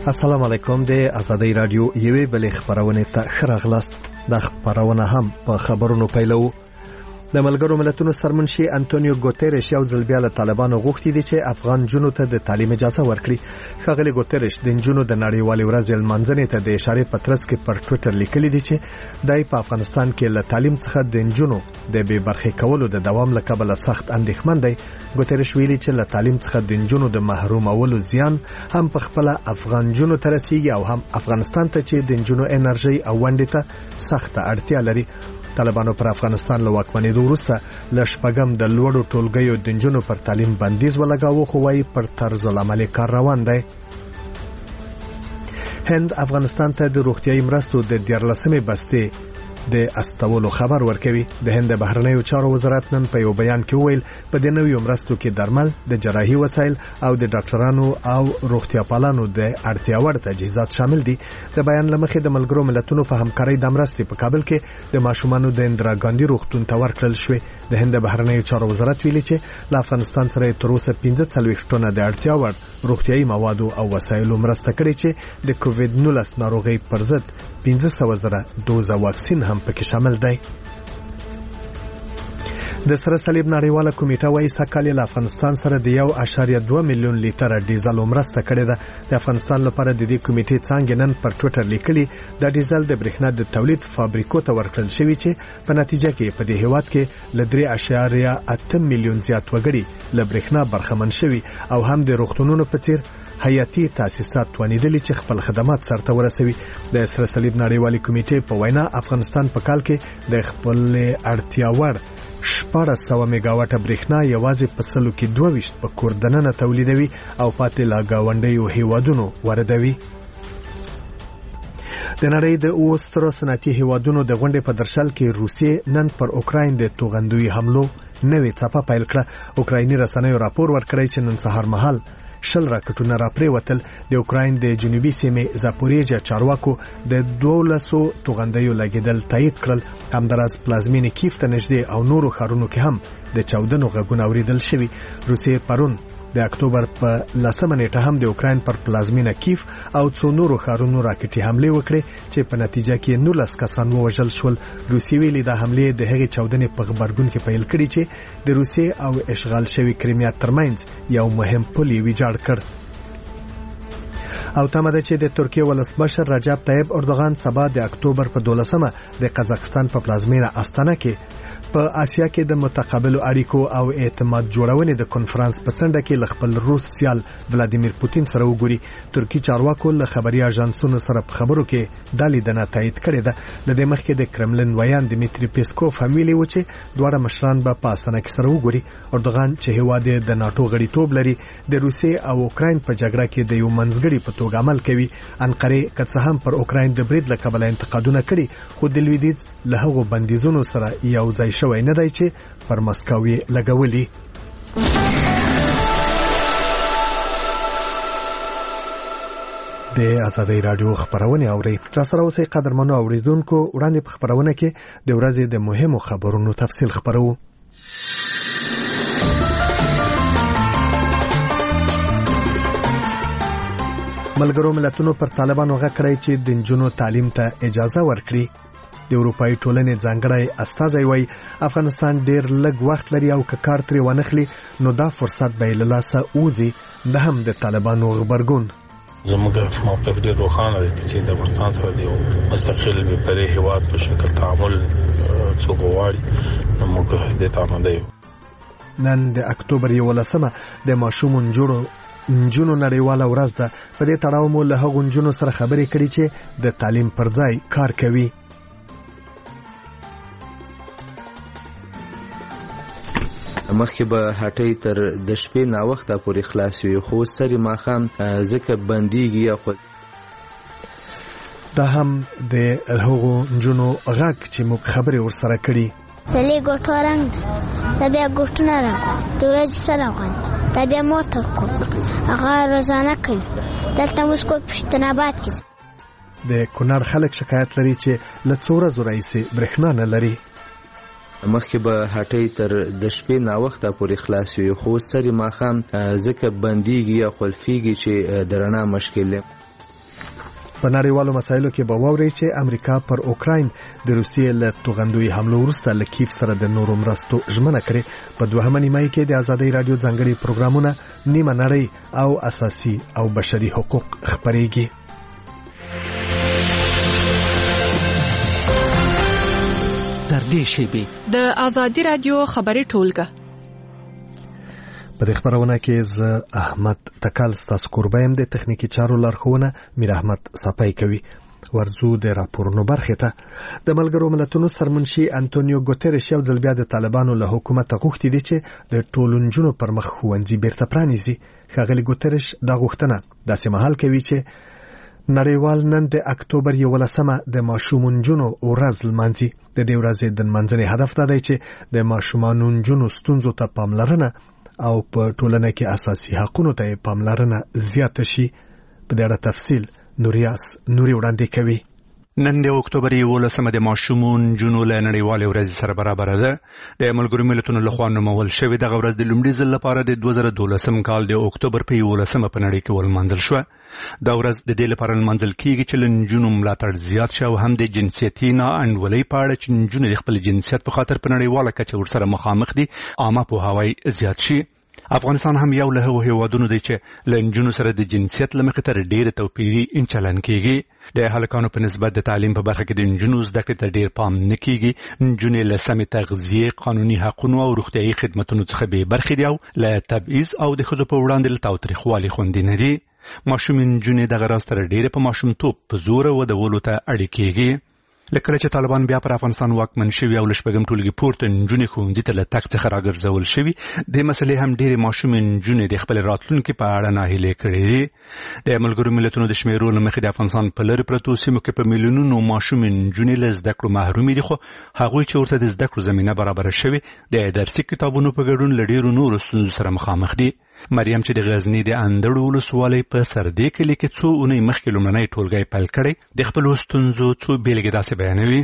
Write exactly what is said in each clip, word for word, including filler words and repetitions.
السلام علیکم. د ازادۍ رادیو یوې بلې خبرونه ته ښه راغلاست. د خبرونه هم په خبرونو پیلو. د ملګرو ملتونو سرمنشي انټونیو ګوتيريش یو ځل بیا له طالبانو غوښتي دي چې افغان جنونو ته د تعلیم اجازه ورکړي. ښاغلي ګوتيريش د جنونو د نړیوالې ورځې لمانځنې ته د اشاره په ترڅ کې پر ټوئیټر لیکلي دي چې دای په افغانستان کې له تعلیم څخه د جنونو د بې برخې کولو د دوام له کبله سخت اندېښمن دی. ګوتيريش ویلي چې له تعلیم څخه د جنونو د محرومولو زیان هم په خپل افغان جنونو ته رسیږي او هم افغانستان ته چې د جنونو انرژي او ونډې ته سخت اړتیا لري. طالبانو پر افغانستان له واکمنۍ وروسته ل شپږم د لوړو ټولګیو د جنونو پر تعلیم بندیز ولګاوه، خو وايي پر طرز العمل کار روان دی. هند افغانستان ته د روغتیايي مرستو د دیارلسمې بستې د استولو خبر ورکوي. د هند بهرنیو چارو وزارت نن په یو بیان کې ویل په دې نویو مرستو کې درمل، د جراحي وسایل او د ډاکټرانو او روغتیا پالانو د اړتیا وړ تجهیزات شامل دي. د بیان لمخې د ملګرو ملتونو په همکارۍ د مرستې په کابل کې د ماشومانو د اندرا ګاندي روغتون ته ورکړل شوې. د هند بهرنیو چارو وزارت ویلي چې له افغانستان سره تر اوسه پنځه څلوېښت ټنه د اړتیا وړ روغتیايي موادو او وسایلو مرسته کړې چې د کووډ نولس ناروغۍ پر ضد پنځه سوه زره دوزه واکسین هم پکې شامل دی. د سره صلیب نړیواله کمیټه وايي سکهال له افغانستان سره د یو اعشاریه دوه میلیون لیټر ډیزل مرسته کړې ده. د افغانستان لپاره د دې کمیټې څنګه نن پر ټوئیټر لیکلي د ډیزل د برېښنا د تولید فابریکو ته ورکړل شوی چې په نتیجه کې په دې هیواد کې ل درې اعشاریه اته میلیون زیات وګړي له برېښنا برخمن شوي او هم د روغتونونو په څیر حیاتي تاسیسات توانیدلي چې خپل خدمات سرته ورسوي. د سره صلیب نړیوالې کمیټې په وینا افغانستان په کال کې د خپل اړتیا وړ شپږ سوه میگاواټه برېښنا یوازې په سلو کې دوه ویشت په کور دننه تولیدوي او پاتې لا گاونډیو هیوادونو واردوي. د نړۍ د اوو سترو صنعتي هیوادونو د غونډې په درشل کې روسیې نن پر اوکراین د توغندوي حملو نوې څپه پیل کړه. اوکرایني رسنیو راپور ورکړی چې نن سهار مهال شل راکټونه را پریوتل. د اوکراین د جنوبي سیمې زاپوریژیا چارواکو د دولسو توغندیو لګیدل تایید کړل. همداراز پلازمینې کیف ته نږدې او نورو ښارونو کې هم د چاودنو غږونه اوریدل شوي. روسیې پرون د اکتوبر په لسمه نیټه هم د اوکراین پر پلازمینه کیف او څو نورو ښارونو راکټي حمله وکړې چې په نتیجه کې نولس کسان ووژل شول. روسیې ویلي د حملې د هغې چاودنې په غبرګون کې پیل کړي چې د روسیې او اشغال شوی کریمیا ترمنځ یو مهم پل یې ویجاړ کړ. او تمه ده چې د ترکیه ولسمشر رجب طیب اردوغان سبا د اکتوبر په دولسمه د قزاقستان په پلازمینه استانه کې په آسیا کې د متقابل اړیکو او اعتماد جوړونې د کنفرانس په څنډه کې خپل روس سیال ولادیمیر پوتین سره وګوري. ترکی چارواکو له خبري اژانسونو سره په خبرو کې د لیدنه تایید کړې ده. د دې مخکې د کرملن ویان دمیتری پیسکوف هم ویلي و چې دواړه مشران به په استانه کې سره وګوري. اردوغان چې هیواد د ناتو غړیتوب لري د روسیې او اوکراین په جګړه کې د یو منځګړي په توګه عمل کوي. انقره که څه هم پر اوکراین د برید له کبله انتقادونه کړي، خو د لویدیځ له هغو بندیزونو سره یو ځای شوی نه دی چې پر مسکو یې لګولي. د ازادۍ رادیو خبرونه اوري. تر سره اوسئ قدرمنو اوریدونکو. وړاندې په خبرونه کې د ورځې د مهمو خبرونو تفصیل خبرو. ملګرو ملتونو پر طالبانو غږ کړی چې د نجونو تعلیم ته اجازه ورکړي. د اروپאי ټولنې ځانګړی استازی وایي افغانستان ډیر لږ وخت لري او که کار ترې ونخلي نو دا فرصت به له لاسه وځي. د هم د طالبانو غبرګون زموږ موقف ډیر روښانه دی چې د افغانستان سره د مستقل بې پرې هیواد په شکل تعامل څوک غواړي نو موږ دې ته آماده یو. نن د اکتوبر یولسمه د ماشومو نجونو نجونو نړیواله ورځ ده. په دې تړاو مو له هغو نجونو سره خبرې کړې چې د تعلیم پر ځای کار کوي. مخکې به هټۍ تر د شپې ناوخته پورې خلاص وي، خو سری ماښام ځکه بندیږي. خو دا هم د هغو نجونو غږ چې موږ خبرې ورسره کړي. د لې ګوټو رنګ ده، د بیا ګوټونه رنګ د ورځې سره غوند د بیا موټر کوم هغه روزانه کوي. دلته موږ کوم پښتناباد کې د کونړ خلک شکایت لري چې له څو ورځو راهیسې برېښنا نه لري. مخکې به هټۍ تر د شپې ناوخته پورې خلاص وي، خو سری ماښام ځکه بندیږي یا خلفیږي چې د رڼا مشکل دی. په نړیوالو مسایلو کې به واوري چې امریکا پر اوکراین د روسیې له توغندوی حملو وروسته له کیف سره د نورو مرستو ژمنه کړې. په دوهمه نیمه کې د ازادۍ رادیو ځانګړي پروګرامونه نیمه نړۍ او اساسي او بشري حقوق خبريږي. تر دې شیبې د ازادۍ رادیو خبري ټولګه. په دې خبرونه کې ز احمد تکل ستاسو قربایم د تخنیکی چارو لارښوونه میر احمد صفای کوي. ورزو د راپورونو برخه ته د ملګرو ملتونو سرمنشي انټونیو ګوتریش یو ځل بیا د طالبانو له حکومت غوښتي دي چې د ټولنجونو پر مخ خوندې بیرته پرانیزي. ښاغلي ګوتریش دا غوښتنه داسې مهال کوي چې نړیوال نن د اکتوبر یولسمه د ماشومانجونو ورځ لمانځي. د دې ورځې د منځني هدف دا دی چې د ماشومانجونو ستونزو ته پاملرنه او په ټولنه کې اساسي حقوقو ته پاملرنه زیاته شي. په دې اړه تفصیل نوریاس نوري وړاندې کوي. نن د اکتوبر یولسمه د ماشومون جنو له نړیوالې ورځ سره برابر ده. د ملګرو ملتونو لخوا نومول شوې دغه ورځ د لومړي ځل لپاره د دوه زره دولسم کال د اکتوبر په یولسمه په نړۍ کې ولمانځل شوه. دا ورځ د دې لپاره لمانځل کیږي چې لنجونو ملاتړ زیات شي او هم د جنسیتي ناانډولۍ په اړه چې نجونې د خپل جنسیت په خاطر په نړیواله کچه ورسره مخامخ دي عامه پوهاوی زیات شي. افغانستان هم یو له هغو هیوادونو دی چې لنجونو سره د جنسیت له مخې تر ډېر توپیري چلن کیږي. د هلکانو په نسبت د تعلیم په برخه کې د نجونو زده کړې ته ډېر پام نه کیږي. نجونې له سمې تغذیې، قانوني حقونو او روغتیايي خدمتونو څخه بې برخې دي او له تبعیض او د ښځو په وړاندې له تاوتریخوالي خوندي نه دي. ماشومې نجونې دغه راز تر ډېره په ماشومتوب په زوره ودولو ته اړې کیږي. لکه چې طالبان بیا پر افغانستان واکمن شوي او له شپږم ټولګي پورته نجونې ښوونځي ته له تګ څخه راګرځول شوي، دې مسلې هم ډېرې ماشومې نجونې د خپل راتلونکي په اړه ناهیلې کړې دي. د ملګرو ملتونو د شمیرو له مخې د افغانستان په لرې پرتو سیمو کې په میلیونونو ماشومې نجونې له زده کړو محرومې دي، خو هغوی چې ورته د زده کړو زمینه برابره شوې د درسي کتابونو په ګډون له ډېرو نورو ستونزو سره مخامخ دي. مریم چې د غزنی د اندړو ولسوالۍ په سردې کلي کې څو اونۍ مخکې لومړنی ټولګی پیل کړی، د خپلو ستونزو څو بېلګې داسې بیانوي.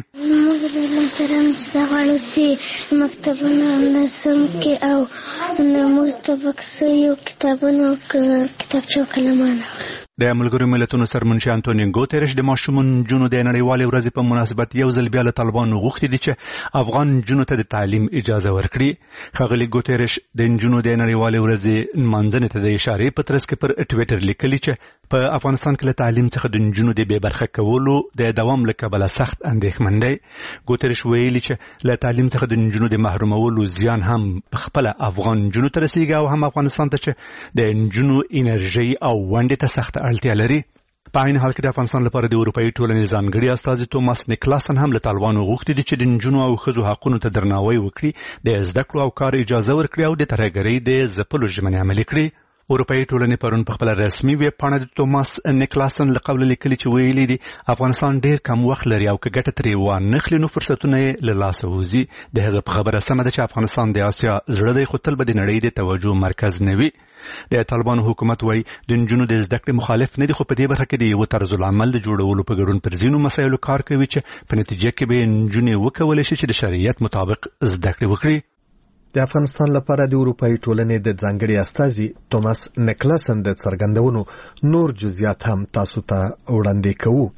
سره چې دا غواړو چې مکتبونه نظم کې او موږ ته بکسه یو کتابونه کتابچه او قلمان. د ملګرو ملتونو سرمنشي انټونیو ګوتریش د ماشومو نجونو د نړیوالې ورځې په مناسبت یو ځل بیا له طالبانو غوښتي دي چې افغان نجونو ته د تعلیم اجازه ورکړي. ښاغلي ګوتریش د نجونو د نړیوالې ورځې نمانځنې ته د اشارې په ترڅ کې پر ټویټر لیکلي چې په افغانستان کې له تعلیم څخه د نجونو د بې برخه کولو د دوام له کبله سخت اندېښمن دی. ګوتریش ویلي چې له تعلیم څخه د نجونو د محرومولو زیان هم په خپله افغان نجونو ته رسیږي او هم افغانستان ته چې د نجونو انرژي او ونډې ته سخته اړتیا لري. په عین حال کې د افغانستان لپاره د اروپایي ټولنې ځانګړي استازي توماس نیکلاسن هم له طالبانو غوښتي دي چې د نجونو او ښځو حقونو ته درناوی وکړي، د زده کړو او کار اجازه ورکړي او د ترهګرۍ د ځپلو ژمنې عملي کړي. اروپایي ټولنې پرون په خپل رسمي ویب پاڼه د توماس نیکلاسن له قبل لیکلي چې ویلي دي افغانستان ډېر کم وخت لري او که ګټه ترې وانخلي نو فرصتونه یې له لاسه وځي. د هغه په خبره سمه ده چې افغانستان د اسیا زړه دی، خو تل به د نړۍ د توجه مرکز نه وي. د طالبانو حکومت وایي د نجونو د زده کړې مخالف نه دي، خو په دې برخه کې د یو طرز العمل د جوړولو په ګډون پر ځینو مسایلو کار کوي چې په نتیجه کې به نجونې وکولی شي چې د شریعت مطابق زده کړې وکړي. د افغانستان لپاره د اروپایي ټولنې د ځانګړي استازي توماس نیکلاسن د څرګندونو نور جزئیات هم تاسو ته وړاندې کوو.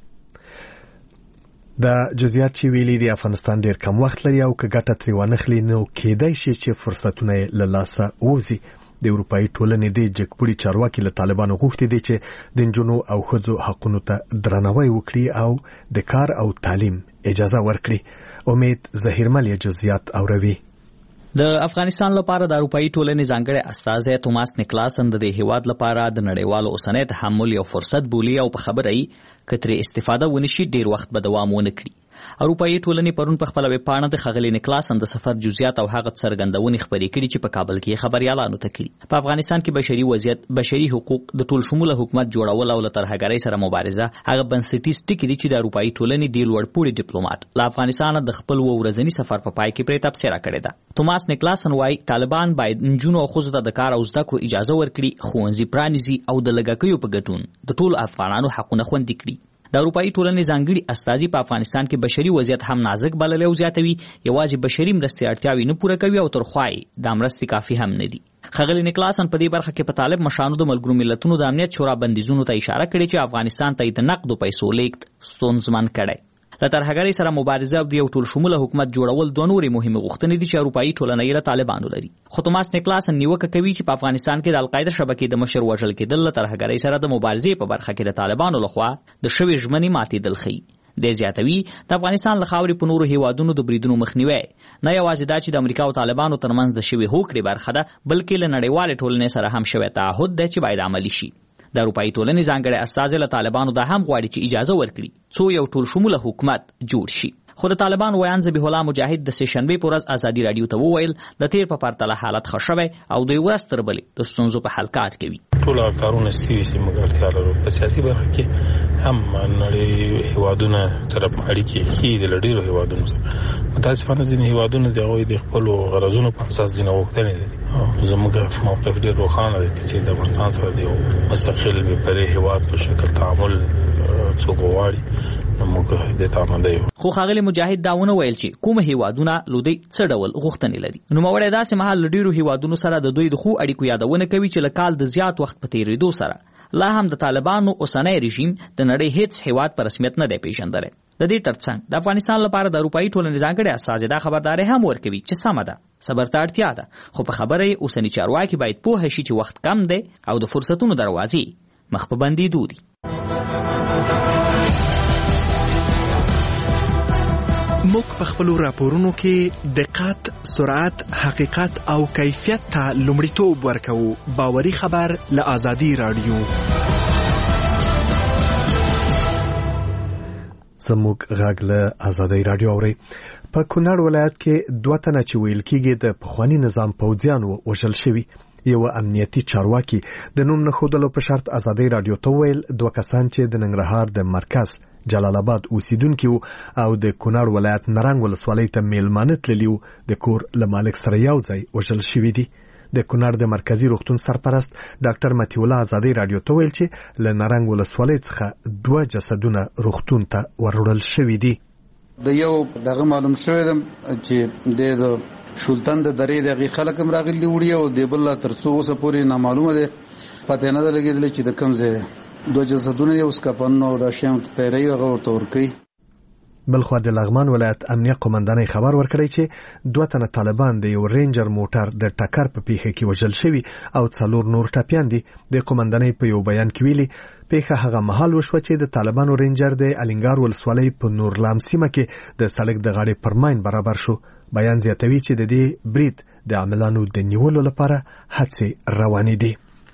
د جزئیات چې ویلي د افغانستان ډېر کم وخت لري او که ګټه ترې وانخلي نو کېدای شي چې فرصتونه یې له لاسه ووځي. د اروپایي ټولنې د جګپوړي چارواکي له طالبانو غوښتي دي چې د نجونو او ښځو حقونو ته درناوی وکړي او د کار او تعلیم اجازه ورکړي. امید ظهیرمل یې جزئیات اوروي. د افغانستان لپاره د اروپایي ټولنې ځانګړی استازی توماس نیکلاسن د دې هیواد لپاره د نړیوالو اوسنۍ تحمل یو فرصت بولي او په خبره یې که ترې استفاده ونشي ډېر وخت به دوام ونه کړي. اروپایي ټولنې پرون په خپله ویب پاڼه د ښاغلي نیکلاسن د سفر جزئیات او هغه څرګندونې خپرې کړي چې په کابل کې خبریالانو ته کړي. په افغانستان کې بشري وضعیت، بشري حقوق، د ټول شموله حکومت جوړول او له ترهګرۍ سره مبارزه هغه بنسټیز ټکي دي چې د اروپایي ټولنې ډېر لوړپوړي ډیپلوماټ له افغانستانه د خپل اووه ورځني سفر په پای کې پرې تبصره کړې ده. توماس نیکلاسن وایي طالبان باید نجونو او ښځو ته د کار او زده کړو اجازه ورکړي، ښوونځي پرانیزي او د لږکیو په ګډون د ټولو افغانانو حقونه خوندي کړي. د اروپאי ټولنې ځانګړي استازي په افغانستان کې بشري وضعیت هم نازک بللی او زیاتوي یوازې بشري مرستې اړتیاوې نه پوره کوي او تر خوای د مرستې کافي هم نه دي. ښاغلي نیکلاسن په دې برخه کې په طالب مشانو د ملګرو ملتونو د امنیت شورا بندیزونو ته اشاره کړې چې افغانستان ته د نقدو پیسو لیږد ستونزمن کړی. له ترهګرۍ سره مبارزه او د یو ټول شموله حکومت جوړول دوه نورې مهمې غوښتنې دي چې اروپایي ټولنه یې له طالبانو لري. خو توماس نیکلاسن نیوکه کوي چې په افغانستان کې د القاعده شبکې د مشر وژل کېدل له ترهګرۍ سره د مبارزې په برخه کې د طالبانو لخوا د شوې ژمنې ماتېدل ښیي. د زیاتوي د افغانستان له خاورې په نورو هیوادونو د بریدونو مخنیوي نه یوازې دا چې د امریکا او طالبانو ترمنځ د شوې هوکړې برخه ده بلکې له نړیوالې ټولنې سره هم شوی تعهد دی چې باید عملي شي. د اروپאי ټولنې ځانګړی استازی له طالبانو دا هم غواړي چې اجازه ورکړي څو یو ټول شموله حکومت جوړ شي. خو د طالبان ویان ذبیح الله مجاهد د سه شنبې په ورځ ازادي رادیو ته وویل د تیر په پرتله حالت ښه شوی او دوی ورځ تر بلې د ستونزو په حل کار کوي. ټول کارونه سوي چې موږ اړتیا لرو په سیاسي برخه کې هم نړۍ هیوادونه سره اړیکې ښې دي له ډېرو هیوادونو سره. متاسفانه ځینې هیوادونه د هغوی د خپلو غرضونو په اساس ځینې غوښتنې لري. زموږ موقف ډېر روښانه دی چې د افغانستان سره د یو مستقل بېپرې هیواد په شکل تعامل څوک غواړي موږ د تامنده یو. خو ښاغلي مجاهد دا ونه ویل چې کوم هیوادونه لودي څه ډول غوښتنې لري. نوموړی داسې مهال له ډېرو هیوادونو سره د دوی د ښو اړیکو یادونه کوي چې له کال د زیات وخت په تېرېدو سره لا هم د طالبانو اوسنی رژیم د نړۍ هیڅ هیواد په رسمیت نه دی پیژندلی. د دې ترڅنګ د افغانستان لپاره د اروپאי ټولنې ځانګړی استازی دا خبرداری هم ورکوي چې سمه ده صبر ته اړتیا ده خو په خبره یې اوسني چارواکي باید پوه شي چې وخت کم دی او د فرصتونو دروازې مخ په بندېدو دي. موږ په خپلو راپورونو کې دقت، سرعت، حقیقت او کیفیت ته لومړیتوب ورکوو. باوري خبر له آزادي رادیو. زموږ غږ له آزادي رادیو اوري. په کونړ ولایت کې دوه تنه چې ویل کېږي د پخوانی نظام پوځیان وژل شوي. یو امنیتي چارواکي د نوم نه ښودلو په شرط آزادي رادیو ته ویل دوه کسان چې د ننګرهار د مرکز جلال آباد اوسیدونکي او د کونړ ولایت نرنګ ولسوالۍ ته میلمانه تللي د کور له مالک سره یو ځای وژل شوي دي. د کونړ د مرکزی روغتون سرپرست ډاکټر متي الله آزادي رادیو ته ویل چې له نرنګ ولسوالۍ څخه دوه جسدونه روغتون ته وروړل شوي دي. د یو دغه معلوم شوی دی چې د شولتن د درې دغه خلک هم راغلي وړي او د بل تر څو اوسه پورې نامعلومه ده پته نه لګیدل چې د کوم ځای دوه جسدونه یو سکپن او د شیم تیری هغه تورکی. بلخو د لغمان ولایت امنیه قومندانۍ خبر ورکړی چې دوه تنه طالبان د یو رینجر موټر د ټکر په پیښه کې وژل شوي او څلور نور ټپیان دي. د قومندانۍ په یو بیان کې ویلي پیښه هغه مهال وشوه چې د طالبانو رینجر د الینګار ولسوالۍ په نورلام سیمه کې د سړک د غاړې پر ماین برابر شو. بیان زیاتوي چې د دې برید د عاملانو د نیولو لپاره هڅې روانې دي.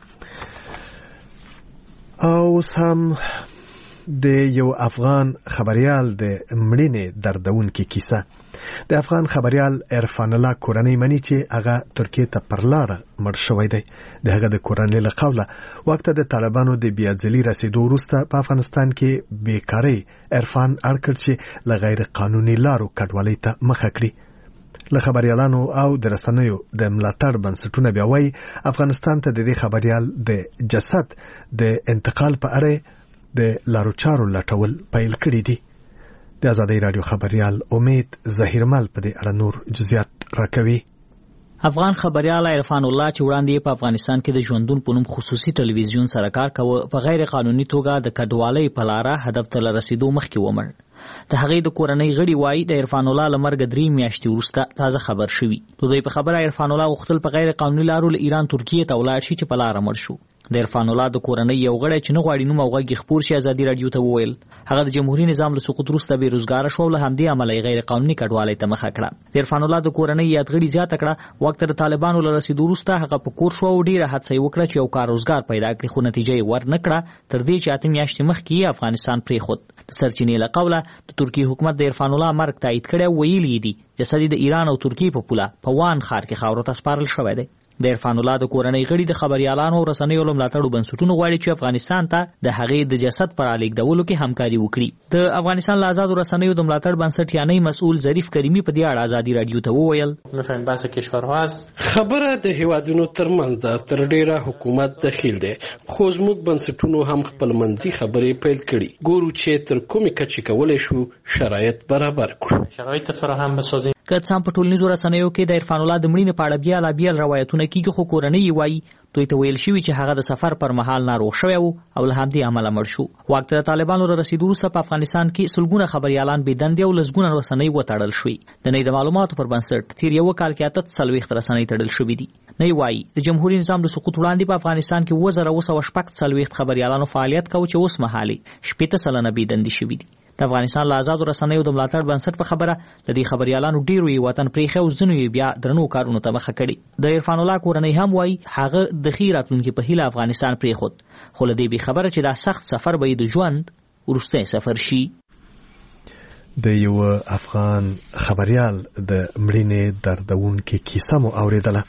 او سم د یو افغان خبريال د مړینې دردونکې کیسه. د افغان خبريال عرفان الله کورنۍ مني چې هغه ترکیه ته پر لاره مړ شوی دی. د هغه د کورنۍ له قوله وخت د طالبانو د بیاځلي رسیدو وروسته په افغانستان کې بیکاري عرفان اړ کړ چې له غیر قانوني لارو کډوالۍ ته مخه کړي. له خبريالانو او د رسنیو د ملاتړ بنسټونه بیا وایي افغانستان ته د دې خبريال د جسد د انتقال په اړه د لارو چارو لټول پیل کړي دي. د آزادي رادیو خبريال امید ظهیرمل په دې اړه نور جزئیات راکوي. افغان خبريال عرفان الله چې وړاندې په افغانستان کې د ژوندون په نوم خصوصي ټلویزیون سره کار کاوه په غیر قانوني توګه د کډوالۍ په لاره هدف ته رسیدو مخکې ومړ. د هغې د کورنۍ غړي وایي د عرفان الله له مرګه درې میاشتې وروسته تازه خبر شوي. د دوی په خبره عرفان الله غوښتل په غیر قانوني لارو له ایران ترکیې ته ولاړ شي چې په لاره مړ شو. د عرفان الله د کورنۍ یو غړی چې نه غواړي نوم او غږ خپور شي آزادي رادیو ته وویل هغه د جمهوریت نظام له سقوط وروسته بېروزګاره شو او له همدې امله غیر قانوني کډوالۍ ته مخه کړه. د عرفان الله د کورنۍ یادغړي زیاته کړه وخت د طالبانو له رسیدو وروسته هغه په کور شو او ډېره هڅه یې وکړه چې یو کار روزګار پیدا کړي خو نتیجه یې ور نه کړه تر دې چې اته میاشتې مخکې افغانستان پرېښود. د سرچینې له قوله د ترکیې حکومت د عرفان الله مرګ تایید کړی او ویلي دي جسد د ایران او ترکیې په پوله په وان ښار کې خاورو ته سپارل شوی دی. د عرفان الله د کورنۍ غړي د خبريالانو او رسنیو ملاتړو بنسټونو غواړي چې افغانستان ته د هغې د جسد پر الیږدولو کې همکاري وکړي. د افغانستان له آزادو رسنیو د ملاتړ بنسټ یعنی مسؤل ظریف کریمی په دې اړه ازادي رادیو ته وویل می‌فهمیم بحث کشورها است. خبره د هیوادونو ترمنځ د تر ډیره حکومت دخیل دی، خو زموږ بنسټونو هم خپل منځي خبرې پیل کړي. ګورو چې تر کومې کچې کولی شو شرایط برابر کړو. شرایط فراهم بسازیم. که څه هم په ټولنیزو رسنیو کې د عرفان الله د مړینې په اړه بیا لا بیل روایتونه کیږي، خو کورنۍ یې وایي دوی ته ویل شوي چې هغه د سفر پر مهال ناروغ شوی و او له همدې امله مړ شو. واک ته د طالبانو له رسیدو وروسته په افغانستان کې سلګونه خبریالان بې دندې او لسګونه رسنۍ وتړل شوي. د نړۍ د معلوماتو پر بنسټ تیر یو کال کې اته څلوېښت رسنۍ تړل شوي دي. نړۍ وایي د جمهوریت نظام د سقوط وړاندې په افغانستان کې اووه زره اوه سوه شپږ څلوېښت خبریالانو فعالیت کوي چې اوس مهال شپېته سلنه بې دندې شوي دي. د افغانستان له آزادو رسنیو د ملاتړ بنسټ په خبره د دې خبريالانو ډیرو یې وطن پرېښی او ځینو یې بیا درنو کارونو ته مخه کړې. د عرفان الله کورنۍ هم وایي هغه د ښې راتلونکي په هیله افغانستان پرېښود، خو له دې بې خبره چې دا سخت سفر به یې د ژوند وروستی سفر شي. د یو افغان خبريال د مړینې دردونکې کیسه مو اوریدله.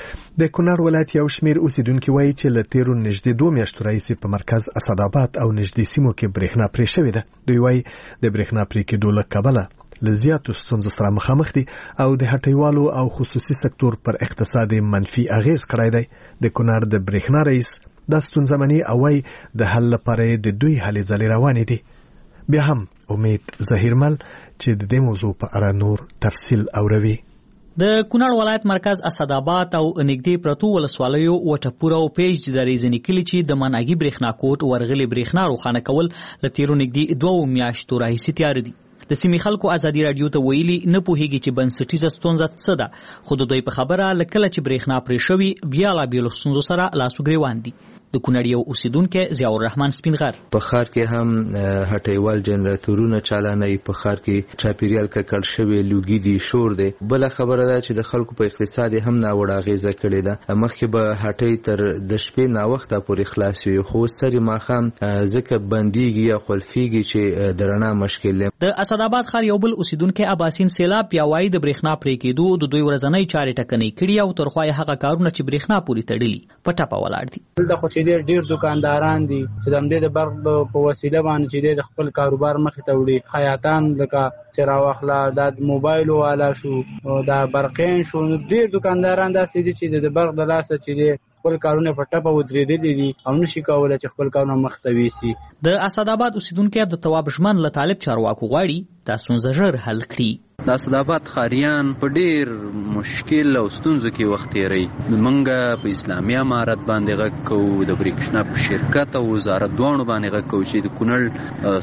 د کونړ ولایت یو شمیر اوسیدونکو وایي چې له تیرو نږدې دوه میاشتو راهیسې په مرکز اسداباد او نږدې سیمو کې برېښنا پرې شوې ده. دوی وایي د برېښنا پرې کېدو له کبله له زیاتو ستونزو سره مخامخ دي او د هټیوالو او خصوصي سکتور پر اقتصاد منفي اغیز کړی دی. د کونړ د برېښنا رئیس دا ستونزه مني او وایي د حل لپاره د دوی هلې ځلې روانې دي. بیا هم امید ظهیرمل چې د دې موضوع په اړه نور تفصیل اوروي. د کونړ ولایت مرکز اسداباد او نږدې پرتو ولسوالیو وټپوره او پیج د ریزنی کلی چې د مناګي برېښنا کوټ ورغلي برېښنا روښانه کول له تیرو نږدې دوه میاشتو راهیسې تیار دي. د سیمې خلکو ازادي رادیو ته ویلي نه پوهیږي چې بنسټیزه ستونزه څه ده، خو د دوی په خبره لکه چې برېښنا پرې شوي بیا لا بیلو ستونزو سره لاس و ګریوان دي. د کونړ یو اوسیدونکو ضیاء الرحمن سپینغر په ښار کې هم هټیوال جنراتورونه چالانوي، په ښار کې چاپیریال ککړ شوی لوګي دي، شور دی. بل خبره ده چې د خلکو په اقتصاد هم ناوړه اغیزه کړې ده. مخکې به هټۍ تر د شپې ناوخته پورې خلاص وي، خو سری ماښام ځکه بنديږي یا خلفيږي چې د رڼا مشکل دی. د اسداباد ښار یو بل اوسیدونکو اباسین سیلاب بیا وایي د برېښنا پرې کېدو د دوی ورځنۍ چارې ټکنۍ کړي او ترخوا یې هغه کارونه چې برېښنا پورې تړلي په ټپه ولاړ دي. ډیر ډیر دکانداران دي چې د دې د برق په وسیله باندې چې د خپل کاروبار مخ ته وړي. خیاطان لکه چې راوخلا د موبایل والا شو دا برقین شو، ډیر دکانداران داسې دي چې د برق د لاسه چې خپل کارونه په ټپه ودرېدلي دي او نشي کولای چې خپل کارونه مخ ته ویسي. د اسداباد اوسیدونکو د تواب شمن له طالب چارواکو غواړي دا ستونزه ژر حل کړي. د اسداباد خاریان په ډیر مشکل او ستونزو کې وخت تیری. موږ په اسلامي امارت باندې غږ کوو، د برېښنا په شرکت او وزارت دوانو باندې غږ کوو چې د کونړ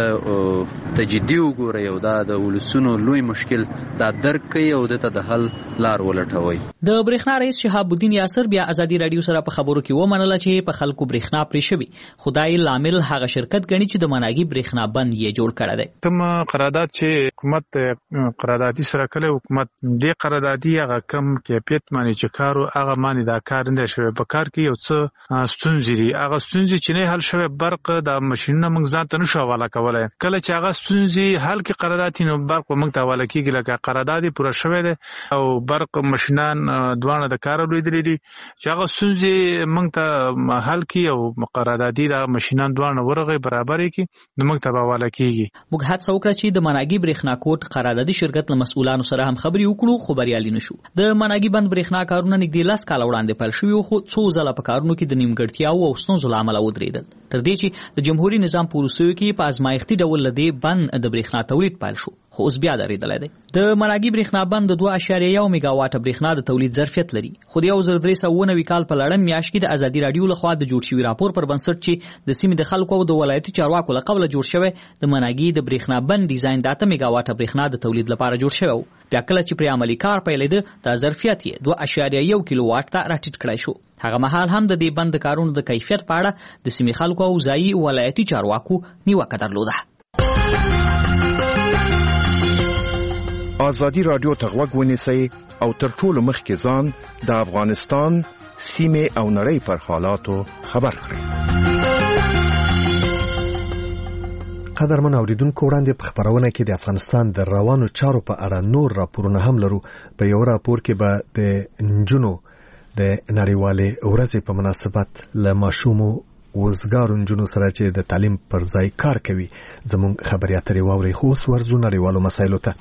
ستونزه ته جدي وګورئ او دا د ولسونو لوی مشکل دا درک کوي او دته د حل لار ولټوي. د برېښنا رئیس شهاب الدین یاسر بیا ازادي رادیو سره په خبرو کې ومنله چې په خلکو برېښنا پرې شوي، خدای لامل هغه شرکت ګڼي چې د مناګي برېښنا بند یې جوړ کړی دی. کوم قرارداد چې حکومت قراردادي سره کله حکومت دې قراردادي هغه کم کیفیت باندې چې کارو هغه باندې دا کار نه شوی. په کار کې یو څه ستونزې دي، هغه ستونزې چې نه حل شوی برق د ماشینونو موږ ځان ته نشو حواله کولای. کله چې هغه ستونزې حل کې قرارداد نو برق موږ ته حواله کیږي لکه قراردادي پوره شوی دی او برق ماشینان دوانه د کار لیدلې دي چې هغه ستونزې موږ ته حل کی او قراردادي د ماشینان دوانه ورغه برابرې کی نو موږ ته حواله کیږي. موږ هڅه وکړه چې د مناګي برېښنا کوټ قراردادي شرکت له مسؤلانو سره هم خبري وکړو، خو بریالي نشو. د مناګي بند برېښنا کارونه نږدې لس کاله وړاندې پیل شوي، خو څو ځله په کارونو کې د نیمګړتیاو او ستونزو له امله ودرېدل، تر دې چې د جمهوریت نظام په وروستیو کې په ازمایښتي ډول له دې بند د برېښنا تولید پیل شو، خو اوس بیا درېدلی دی. د مناګي برېښنا بند د دوه اعشاریه یو میگا واټه برېښنا د تولید ظرفیت لري، خو د یو زر درې سوه اووه نوي کال په لړم میاشت کې د ازادي رادیو لخوا د جوړ شوي راپور پر بنسټ چې د سیمې د خلکو او د ولایتي چارواکو له قبله جوړ شوی د مناګي د برېښنا بند ډیزاین د اته میگا واټه برېښنا د تولید لپاره جوړ شوی و. بیا کله چې پرې عملي کار پیلېده د ظرفیت یې دوه اعشاریه یو کیلو واټ ته راټیټ کړی شو. هغه مهال هم د دې بند د کارونو د کیفیت په اړه د سیمې خلکو او ځایي ولایتي چارواکو نیوکه درلوده. آزادی رادیو ته غوږ ونیسئ او تر ټولو مخکې ځان د افغانستان سیمې او نړۍ پر حالاتو خبر کړئ. قدرمن اوریدونکو وړاندې په خبرونه کې د افغانستان د روانو چارو په اړه نور راپورونه هم لرو. په یو راپور کې به د نجونو د نړیوالې ورځې په مناسبت له ماشومو وزګارو نجونو سره چې د تعلیم پر ځای کار کوي زموږ خبري اترې واوري خو اوس ورځو نړیوالو مسایلو ته.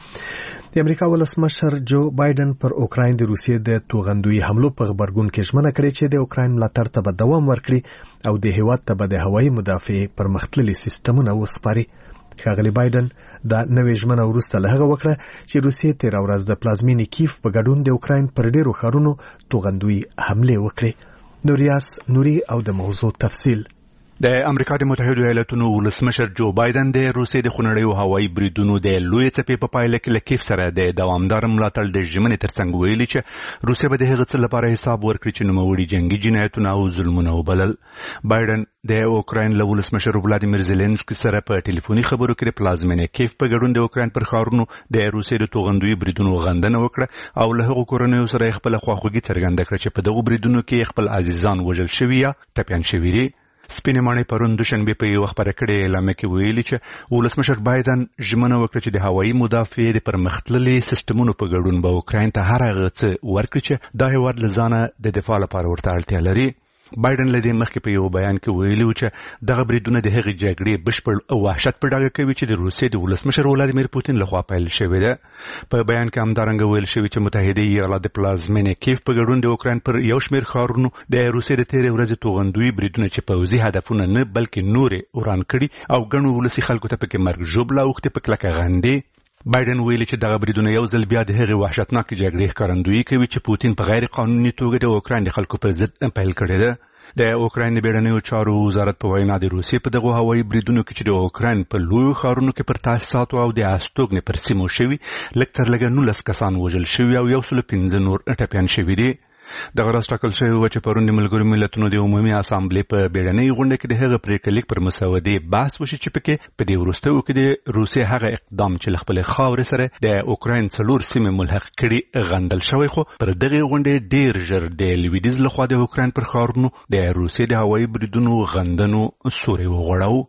د امریکا ولسمشر جو بایدن پر اوکراین د روسیې د توغندوی حملو په خبرګون کې ژمنه کړې چې د اوکراین ملاتړ ته به دوام ورکړي او د هیواد ته به د هوایي مدافعې پرمختللي سیستمونه وسپاري. ښاغلي بایدن دا نوې ژمنه وروسته له هغه وکړه چې روسیې تېره ورځ د پلازمینې کیف په ګډون د اوکراین پر ډېرو ښارونو توغندوی حملې وکړې. نوریاس نوري او د موضوع تفصیل. د امریکا د متحده ایالاتونو ولسمشر جو بایدن د روسیې د خونړیو هوایي بریدونو د لوی څپې په پایله کې له کیف سره د دوامدار ملاتړ د ژمنې ترڅنګ ویلي چې روسیه به د هغه څه لپاره حساب ورکړي چې نوموړي جنگي جنایتونه او ظلمونه وبلل. بایدن د اوکراین له ولسمشر ولادیمیر زيلنسکي سره په ټلیفوني خبرو کې د پلازمینې کیف په ګډون د اوکراین پر ښارونو د روسیې د توغندوی بریدونو غندنه وکړه او له هغو کورنیو سره خپل خواخوږي څرګنده کړه چې په دغو بریدونو کې خپل عزیزان وژل شوي یا ټپیان شوي دي. سپینې ماڼۍ پرون دوشنبه په یو خبره کړې اعلان کې ویلي چې ولسمشر بایدن ژمنه وکړه چې د هوایي مدافعې د پرمختللي سیستمونو په ګډون به اوکراین ته هر هغه څه ورکړي چې دا هیواد له ځانه د دفاع لپاره ورته اړتیا لري. بایدن له دې مخکې په یو بیان کې ویلي و چې دغه بریدونه د هغې جګړې بشپړ وحشت په ډاګه کوي چې د روسیې د ولسمشر ولادیمیر پوتین لخوا پیل شوې ده. په بیان کې همدارنګه ویل شوي چې متحده ایالات د پلازمینې کیف په ګډون د اوکراین پر یو شمېر ښارونو د روسیې د تېرې ورځې توغندوی بریدونه چې پوځي هدفونه نه بلکې نورې وران کړي او ګڼو ولسي خلکو ته پکې مرګ ژوبله اوښتې په کلکه غندې. بایدن ویلي چې دغه بریدونه یو ځل بیا د هغې وحشتناکې جګړې ښکارندویي کوي چې پوتین په غیر قانوني توګه د اوکراین د خلکو پر ضد پیل کړې ده. د اوکراین د بیړنیو چارو وزارت په وینا د روسیې په دغو هوایي بریدونو کې چې د اوکراین په لویو ښارونو کې پر تاسیساتو او د استوګنې پر سیمو شوي لږ تر لږه نولس کسان وژل شوي او یو سل پنځه نور ټپیان شوي دي. دغه راز ټاکل شوی و چې پرون د ملګرو ملتونو د عمومي اسامبلې په بیړنۍ غونډه کې د هغه پریکړه لیک پر مسودې بحث وشي چې پکې په دې وروستیو کې د روسیې هغه اقدام چې له خپلې خاورې سره د اوکراین څلور سیمې ملحق کړي غندل شوی خو پر دغې غونډې ډېر ژر د لویدیځ لخوا د اوکراین پر ښارونو د روسیې د هوایي بریدونو غندنو سوری وغوړاوه.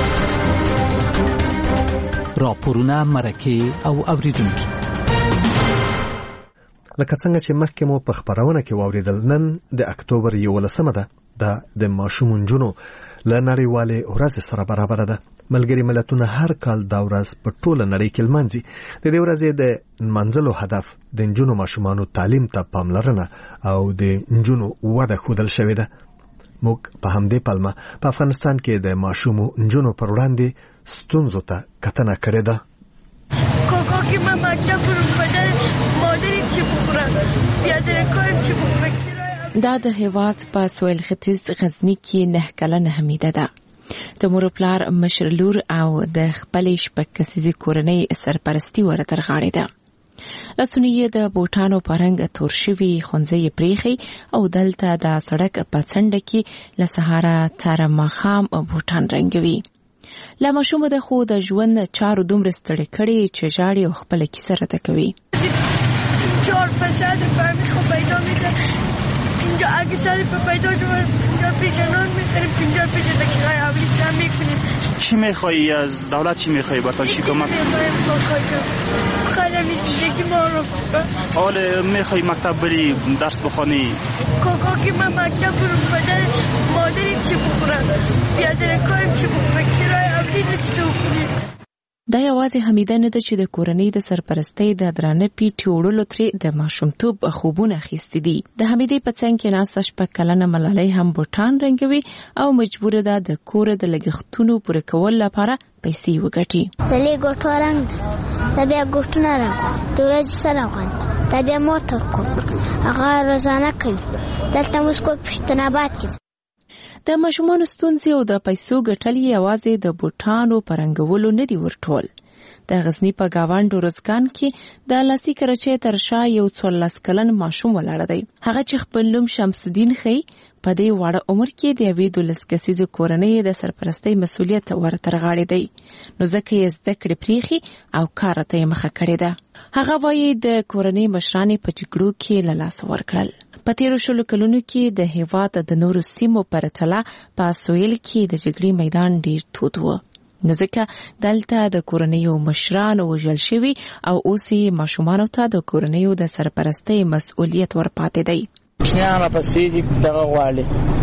راپورونه مرکې او اوریدونکي لکه څنګه چې مخکې مو په خبرونه کې واوریدل نن د اکتوبر یولسمه ده دا د ماشوم نجونو له نړیوالې ورځې سره برابر ده. ملګري ملتونه هر کال دا ورځ په ټوله نړۍ کې لمانځي. د دې ورځې د منځلو هدف د نجونو ماشومانو تعلیم ته پاملرنه او د نجونو وده ښودل شوې ده. موږ په همدې پلمه په افغانستان کې د ماشومو نجونو پر وړاندې ستونزو ته کتنه کړې ده. کوکو کې ما ماته پر بدل مادری چې بخوره پیاده کارم چې بخوره. دا د هیواد په سویل ختیځ غزنی کې نه کلنه حمیده ده. د مور پلار مشر لور او د خپلې شپږ کسیزې کورنۍ سرپرستی ورته غاړې ده. لاسونه یې د بوټانو په رنګ تور شوي خونځې پریخي او دلته د سړک په څنډه کې له سهاره تر ماښام بوټان رنګوي. لا ماشومه د خو د ژوند چارو دومره ستړي کړي چې ژاړي او خپل کیسه راته کوي. چهار فصل فهمی خو پیدا میده اینجا اگه سال پیدا شد اینجا پیشنهاد میخریم اینجا پیش دقیقه اولی جمع میکنیم. چی میخوایی از دولت؟ چی میخوایی برای چی کمک؟ خیلی میشه که ما رو حال میخوایی مکتب بری درس بخوانی؟ کوکا که من مکتب برو بدل مادریم چی بخورم پیاده کاریم چی بخورم کرای اولی نچه بخوریم. دا یوازې حمیده نه ده چې د کورنۍ د سرپرستۍ د درانه پیټي وړلو ترې د ماشومتوب خوبونه اخیستي دي. د حمیدې په څنګ کې ناسته شپږ کلنه ملالۍ هم بوټان رنګوي او مجبوره ده د کور د لګښتونو پوره کولو لپاره پیسې وګټي. د لګښتو رنګ د بیا ګټونه رنګ د ورځې سره غوند د بیا موټر کوم هغه روزانه کوي. دلته موږ کوم پښتون آباد کې د ماشومانو ستونزې او د پیسو ګټل یوازې د بوټانو په رنګولو نه دي ورټول. د غزنی په گاوند روزګان کې د لاسي کرچې تر شا یو څوارلس کلن ماشوم ولاړ دی. هغه چې خپل نوم شمس الدین خي په دې وړه عمر کې د یوې دولس کسیزې کورنۍ د سرپرستۍ مسؤلیت ورته غاړې دی. نو ځکه یې زده کړې پریخي او کار ته یې مخه کړې ده. هغه وایي د کورنۍ مشرانې په جګړو کې له لاسه ورکړل. په تیرو شلو کلونو کې د هیواد د نورو سیمو پرتله په سویل کې د جګړې میدان ډیر تود و. نو ځکه دلته د کورنیو مشران وژل شوي او اوس یې ماشومانو ته د کورنیو د سرپرستۍ مسؤلیت ورپاتې دی. کښنیان راپسې دي دغه غواړي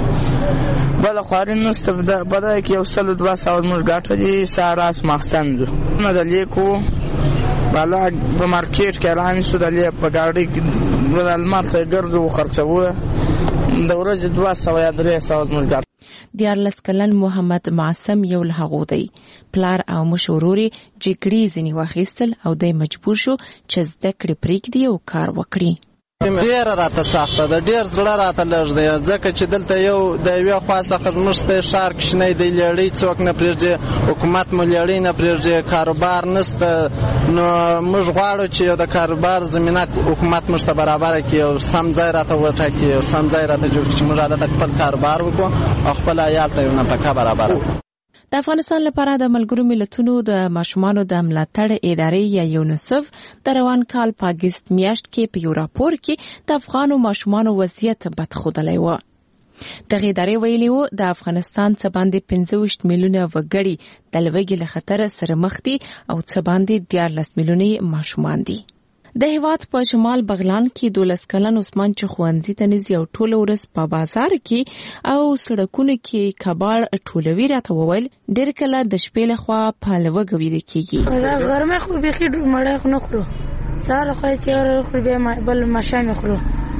بله خواري نشته په دغه کې یو سل دوه سوه زموږ ګټه دي ساراس مخصن دو نه د لیکو بالا په مارکیټ کې رانیسو د لیک په ګاډۍ کې د لمر ته ګرځو خرڅوو د ورځې دوه سوه یا درې سوه زموږ ګټه دیارلس کلن محمد معصم یو له هغو دی. پلار او مشر ورور یې جګړې ځینې واخیستل او دی مجبور شو چې زده کړې پرېږدي او کار وکړي. ډېره راته سخته ده، ډېر زړه راته لږ دی، ځکه چې دلته یو د یوې خوا څخه زموږ ته ښار کوچنی دی، لیړۍ څوک نه پرېږدي، حکومت مو لیړۍ نه پرېږدي، کاروبار نشته. نو موږ غواړو چې یو د کاروبار زمینه حکومت موږ ته برابره کړي، یو سم ځای راته وټاکي، یو سم ځای راته جوړ کړي چې موږ هلته خپل کاروبار وکړو او خپل عیال ته یو نفقه برابره کړو. د افغانستان لپاره د ملګرو ملتونو د ماشومانو د ملاتړ ادارې یا یونیسف د روان کال په اګست میاشت کې په یو راپور کې د افغانو ماشومانو وضعیت بد ښودلی و. دغه ادارې ویلي و د افغانستان څه باندې پنځه ویشت میلیونه وګړي د لوږې له خطر سره مخ دي او څه باندې دیارلس میلیونه ماشومان دي. د هیواد په شمال بغلان کې دولس کلن عثمان چې ښوونځي ته نه ځي او ټوله ورځ په بازار کې او سړکونو کې کباړ ټولوي راته وویل ډېر کله د شپې لخوا په لوږه ویده کېږي. غرمه خو بیخي مړۍ خو نه خورو، سهار خو چې یو خورو بیا بل ماښام خورو،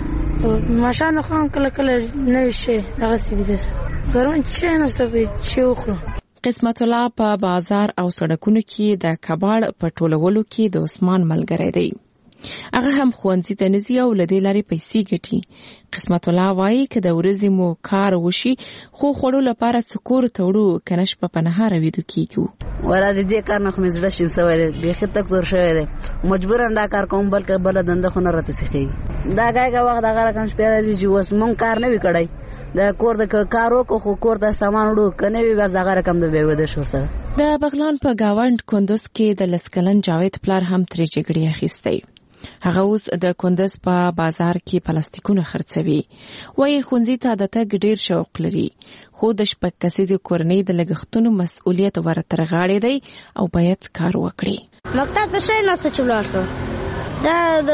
ماښام خو هم کله کله نوی شی دغسې ویده غرمه چې نشته چې وخورو. قسمت الله په بازار او سړکونو کې د کباړ په ټولولو کې د عثمان ملګری دی. هغه هم ښوونځي ته نه ځي او له دې لارې پیسې ګټي. قسمت الله وایي که د ورځې مو کار وشي خو خوړو لپاره څه کور ته وړو که نه شپه په نهاره ویده کېږو. ورا د دې کار نه خو مې زړه شین سوی دی، بیخي تک تور شوی دی، مجبوراً دا کار کوم، بلکې بله دنده خو نه راته سیخېږي. دا ګایګه وخت دغه رقم شپې راځي چې اوس مونږ کار نه وي کړی، د کور د کار وکړو خو کور ته سامان وړو، که نه وي بس دغه رقم د بیا ویده شو سره. د بغلان په گاونډ کندوز کې د لس کلن جاوید پلار هم ترې جګړې اخیستی. هغه اوس د کندوز په بازار کې پلاستیکونه خرڅوي. وایي ښوونځي ته د تګ ډېر شوق لري، خو د شپږ کسیزې کورنۍ د لګښتونو مسؤلیت ورته رغاړی دی او باید کار وکړي. مکتب ته شی نسته چې ولاړ شو، دا د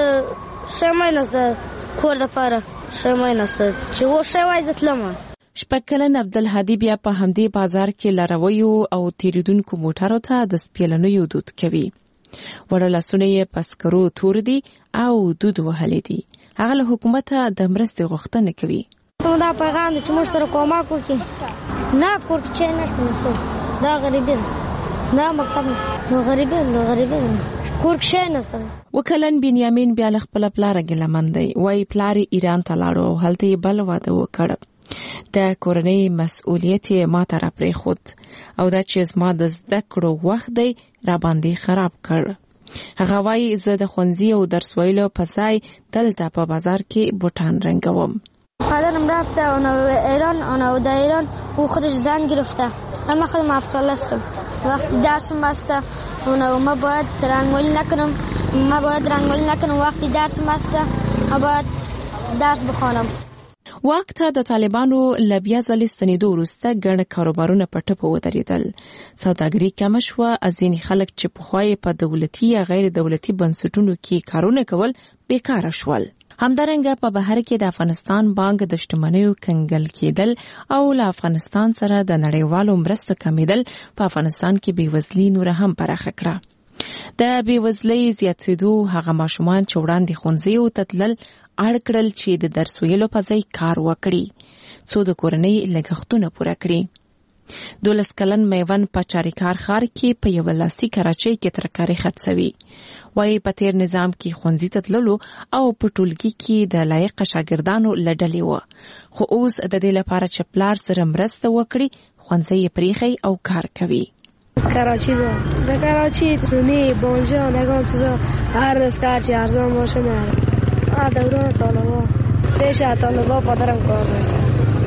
شی نسته کور دپاره شی نسته چې و شی وای زه تلمه. شپږ کلن عبدالهادي بیا په همدې بازار کې لارویو او تیریدونکو موټرو ته د سپیلنیو دود کوي. وړه لاسونه یې په سکرو تور دي او دود وهلی دي. هغه له حکومته د مرستې غوښتنه کوي. دا پیغام دی چې موږ سره کومک وکړي، نه کور کې چای نشته، نسو دا غریبي ده، نه مکتب نه غریبي ده، غریبي ده کور کې شی نشته. وکلن بنیامین بیا له خپله پلاره ګیلمن دی. وایي پلار یې ایران ته لاړو او هلته یې بل واده وکړ. د کورنۍ مسؤلیت یې ما ته را پرېښود او دا چې زما د زده کړو وخت دی را باندې خراب کړ. هغه وایي زه د ښوونځي او درس ویلو په ځای دلته په بازار کې بوتان رنگوم. پدرم رفته ایران و در ایران او خودش زن گرفته، اما خودم هفت ساله هستم. وقتی درسم بسته و ما باید رنگولی نکنم، ما باید رنگولی نکنم وقتی درسم بسته ما باید درس بخوانم. واک ته د طالبانو له بیا ځلې ستنېدو وروسته ګڼ کاروبارونه په ټپه ودرېدل. سوداګري کمه شوه، ځینې خلک چې پخوا یې په دولتي یا غیر دولتي بنسټونو کې کارونه کول بیکاره شول. همدارنګه په بهر کې د افغانستان بانک د شتمنیو کنګل کېدل او له افغانستان سره د نړیوالو مرستو کمیدل په افغانستان کې بېوزلي نوره هم پراخه کړه. د بېوزلۍ زیاتېدو هغه ماشومان چې وړاندې ښوونځیو ته تلل اړ کړل چې د درس ویلو په ځای کار وکړي څو د کورنۍ لګښتونه پوره کړي. دولس کلن میوند په چاریکار ښار کې په یوه لاسي کراچۍ کې ترکاري خرڅوي. وایي په تیر نظام کې ښوونځي ته تللو او په ټولګي کې د لایقه شاګردانو له ډلې وه، خو اوس د دې لپاره چې پلار سره مرسته وکړي ښوونځی یې پریښی او کار کوي. کراچی رو در کراچی رونی بانجا نگام چیزا هر روز کارچی ارزان باشه نه دوران طالبا پیش طالبا پدرم کار میکنه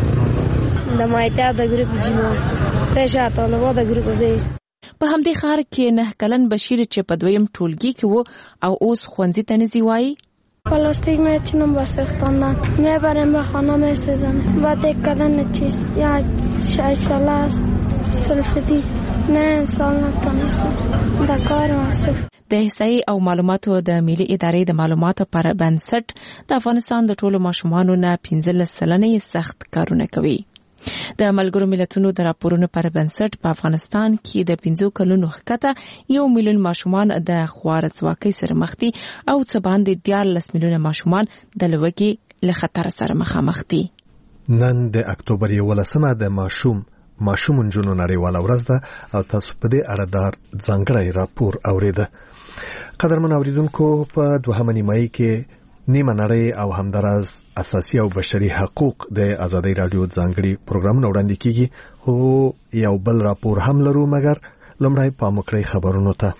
در مایتاب در گروپ جیماز پیش طالبا در گروپ بی. په همدې ښار کې نه کلن بشیر چې په دویم ټولګي کې و او اوس ښوونځي ته نه ځي وایي پلاستیک میچینم با سختاندن میبرم به خانه میسوزنم بعد یک کدن چیز یا شش ساله است سلفدی نه انسان نتانستم در کار مصروف. د احصایې او معلوماتو د ملي ادارې د معلوماتو پر بنسټ د افغانستان د ټولو ماشومانو نه پنځلس سلنه سخت کارونه کوي. د ملګرو ملتونو د راپورونو پر بنسټ په افغانستان کې د پنځو کلونو ښکته یو میلیون ماشومان د خوارځواکۍ سره مخ دي او څه باندې دیارلس میلیونه ماشومان د لوږې له خطر سره مخامخ دي. نن د اکتوبر یولسمه د ماشوم ماشوم نجونو نړیواله ورځ ده او تاسو په دې اړه دار ځانګړی راپور اوریده. قدرمن اوریدونکو، په دوهمه نیمایي کې نیمه نړۍ او همداراز اساسي او بشري حقوق د ازادي رادیو ځانګړي پروګرامونه وړاندې کیږي، خو یو بل راپور هم لرو، مګر لومړی پام وکړئ خبرونو ته.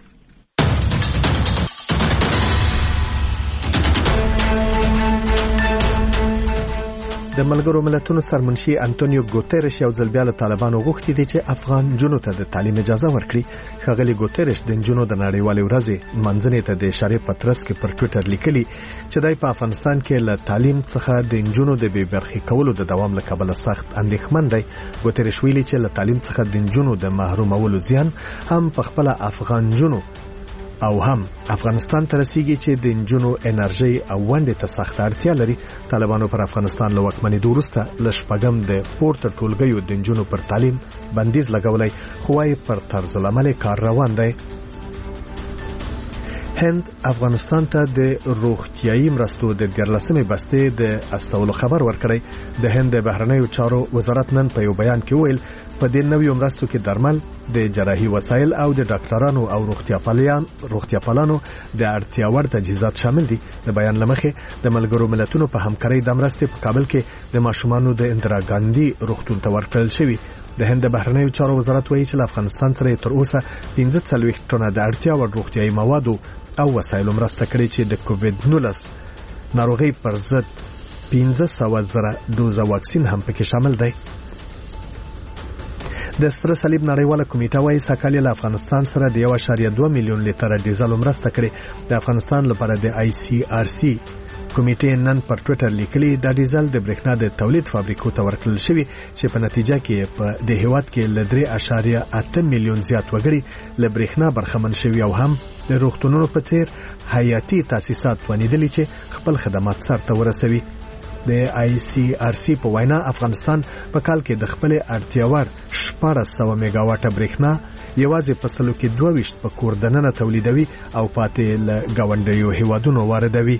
د ملګرو ملتونو سرمنشي انټونیو ګوتيرش یو ځل بیا له طالبانو غوښتي دي چې افغان جنونو ته د تعلیم اجازه ورکړي. ښاغلي ګوتيرش د جنونو د نړیوالې ورځې منځنۍ ته د اشارې په ترڅ کې پر ټوئیټر لیکلي چې دای په افغانستان کې له تعلیم څخه د جنونو د بې برخې کولو د دوام له کبله سخت اندېښمن دی. ګوتيرش ویلي چې له تعلیم څخه د جنونو د محرومولو زیان هم په خپل افغان جنونو او هم افغانستان ته رسیږي چې د انجونو انرژي او ونډې ته سخت اړتیا لري. طالبانو پر افغانستان له واکمنۍ وروسته ل شپږم د پورته ټولګیو د انجونو پر تعلیم بندیز لګولای، خو وايي پر طرز العمل کار روان دی. هند افغانستان ته د روغتیايي مرستو د ګرلسمې بستې د استولو خبر ورکړی. د هند د بهرنیو چارو وزارت نن په یو بیان کې ویل په دې نویو مرستو کې درمل، د جراحي وسایل او د ډاکټرانو او روغتیاپالان روغتیاپالانو د اړتیا وړ تجهیزات شامل دي. د بیان لمخې د ملګرو ملتونو په همکارۍ د مرستې په کابل کې د ماشومانو د اندرا ګاندي روغتون ته ورکړل شوی. د هند د بهرنیو چارو وزارت وایي چې افغانستان سره تر اوسه پنځه څلوېښت ټنه د اړتیا وړ روغتیايي موادو او وسایلو مرسته کړې چې د کووډ نولس ناروغي پر ضد پنځه سوه زره دوزه واکسین هم پکې شامل دی. د ستر صلیب نړیواله کمیټه وايي ساکالي له افغانستان سره د یو اشاریه دوه میلیون لیټر ډیزل مرسته کړې. د افغانستان لپاره د آی سی آر سی کمیټې نن پر ټوئیټر لیکلي د ډیزل د برېښنا د تولید فابریکو ته ورکړل شوی چې په نتیجه کې په د هیواد کې ل درې اشاریه اته میلیون زیات وګړي له برېښنا برخمن شوي او هم د روغتونونو په څیر حیاتي تاسیسات ونیدلي چې خپل خدمات سرته ورسوي. د آی سی آر سی په وینا افغانستان په کال کې د خپل اړتیا وړ شپږ سوه میگا واټه برېښنا یوازې په سلو کې دوه ویشت په کور دننه تولیدوي او پاتې له ګاونډیو هیوادونو واردوي.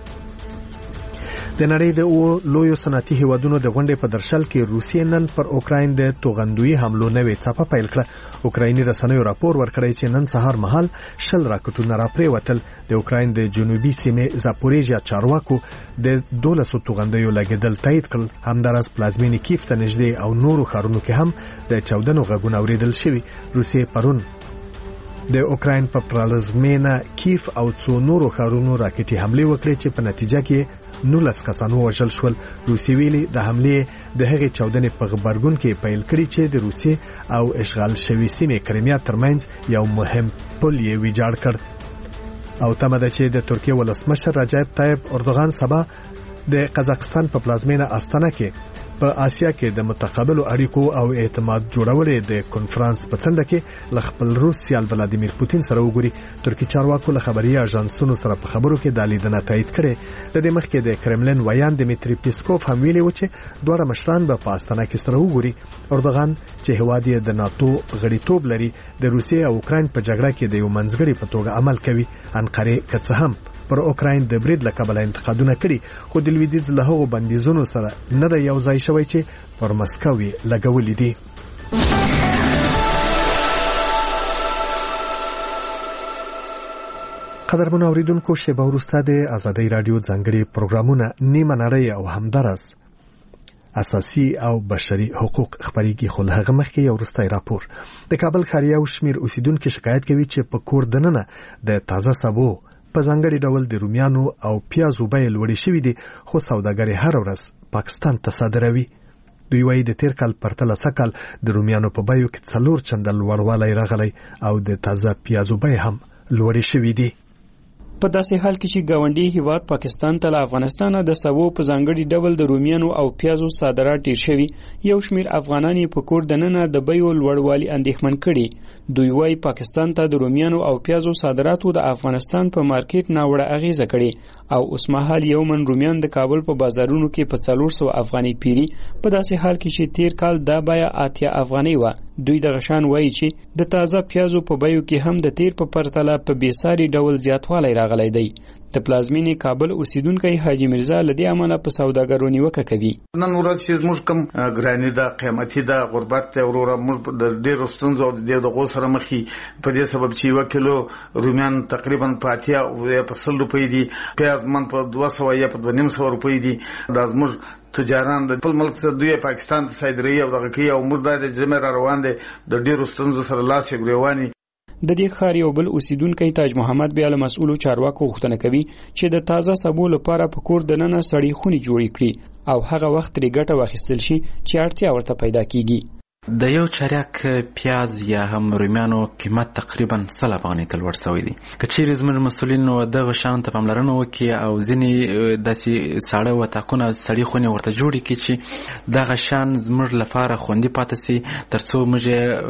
د نړۍ د او لویو صنعتي هیوادونو د غونډې په درشل کې روسیې نن پر اوکراین د توغندوی حملو نوې څپه پیل کړه. اوکرایني رسنیو راپور ورکړی چې نن سهار مهال شل راکټونه راپریوتل. د اوکراین د جنوبي سیمې زاپوریژیا چارواکو د دولسو توغندیو لګیدل تایید کړل. همداراز پلازمینې کیف ته نږدې او نورو ښارونو کې هم د چاودنو غږونه اوریدل شوي. روسیې پرون د اوکراین په پلازمینه کیف او څو نورو ښارونو راکټي حمله وکړې چې په نتیجه کې نولس کسان وژل شول. روسي ویلي د حمله د هغې چاودنې په غبرګون کې پیل کړي چې د روسي او اشغال شوی سیمې کریمیا ترمنځ یو مهم پل یې ویجاړ کړ. او تمه ده چې د ترکیه ولسمشر رجب طیب اردوغان سبا د قزاقستان په پلازمینه استانه کې په آسیا کې د متقابلو اړیکو او اعتماد جوړولو د کنفرانس په څنډه کې ل خپل روس سیال ولادیمیر پوتین سره وګوري. ترکی چارواکو له خبري اژانسونو سره په خبرو کې د لیدنه تایید کړي. د دې مخکې د کرملین ویان دمیتری پیسکوف هم ویلي و چې دوه مشران به په استانه کې سره وګوري. اردوغان چې هواد یې د ناتو غړیتوب لري د روسیې او اوکراین په جګړه کې د یو منځګړي په توګه عمل کوي. انقره که څه هم پر اوکراین د برید لکبل انتقادونه کړي، خو د لویدیځ له هغو بندیزونو سره نه د یو ځای شوی چې پر مسکو یې لګولې دي. قدرمن اوریدونکو، شیبه وروسته د ازادي رادیو ځانګړي پروګرامونه نیمه نړۍ او همداراز اساسي او بشري حقوق خبريږي. خو له هغه مخکې یو وروستی راپور. د کابل ښار یو شمیر اوسیدونکو شکایت کوي چې په کور دننه د تازه سبو په ځانګړي ډول د رومیانو او پیازو بیې لوړې شوې دي، خو سوداګر هر ورځ پاکستان ته صادروي. دوی وايي د تیر کال پرتله سکل د رومیانو په بیو کې څلور چنده لوړوالی راغلی او د تازه پیازو بیې هم لوړې شوې دي. په داسې حال کې چې ګاونډي هیواد پاکستان ته له افغانستان د سبو په ځانګړي ډول د رومیانو او پیازو صادرات ډیر شوي، یو شمیر افغانان په کور دننه د بیو لوړوالي اندېښمن کړي. دوی وايي پاکستان ته د رومیانو او پیازو صادراتو د افغانستان په مارکیټ ناوړه اغیزه کړي او اوس مهال یو من رومیان د کابل په بازارونو کې په څلور سوه افغانۍ پیري، په داسې حال کې چې تیر کال دا بیه اتیا افغانۍ وه. دوی د غشان وایي چې د تازه پیازو په بیو کې هم د تیر په پرتله په بیساري ډول زیاتوالی راغلی دی. د پلازمینې کابل اوسیدونکی حاجی مرزا له دې امله په سوداګرو نیوکه کوي. نن ورځ چې زموږ کوم ګراني ده، قیمتي ده، غربت ده، وروره موږ د ډېرو ستونزو او د دغو سره مخ یو، په دې سبب چې یو کیلو رومیان تقریبا په اتیا یا په سل روپۍ دي، پیاز من په دوه سوه یا په دوه نیم سوه روپۍ دي. دا زموږ تجاران د خپل ملک څخه دوی پاکستان ته صادروي او دغه کوي او موږ د جمع را روان دي د ډېرو ستونزو سره لاس یې ګریواني. د دې ښار یو بل اوسیدونکی تاج محمد بیا له مسؤلو چارواکو غوښتنه کوي چې د تازه سبو لپاره په کور دننه سړې خونې جوړې کړي او هغه وخت ترې ګټه واخیستل شي چې اړتیا ورته پیدا کیږي. د یو چریک پیاز یا هم رومیانو قیمت تقریبا سل افغانۍ ته لوړ شوی دی. که چیرې زموږ مسؤلینو دغه شیانو ته پاملرنه وکړي او ځینې داسې ساړه وطاقونه سړې خونې ورته جوړې کړي چې دغه شیان زموږ لپاره خوندي پاتې سي، تر څو موږ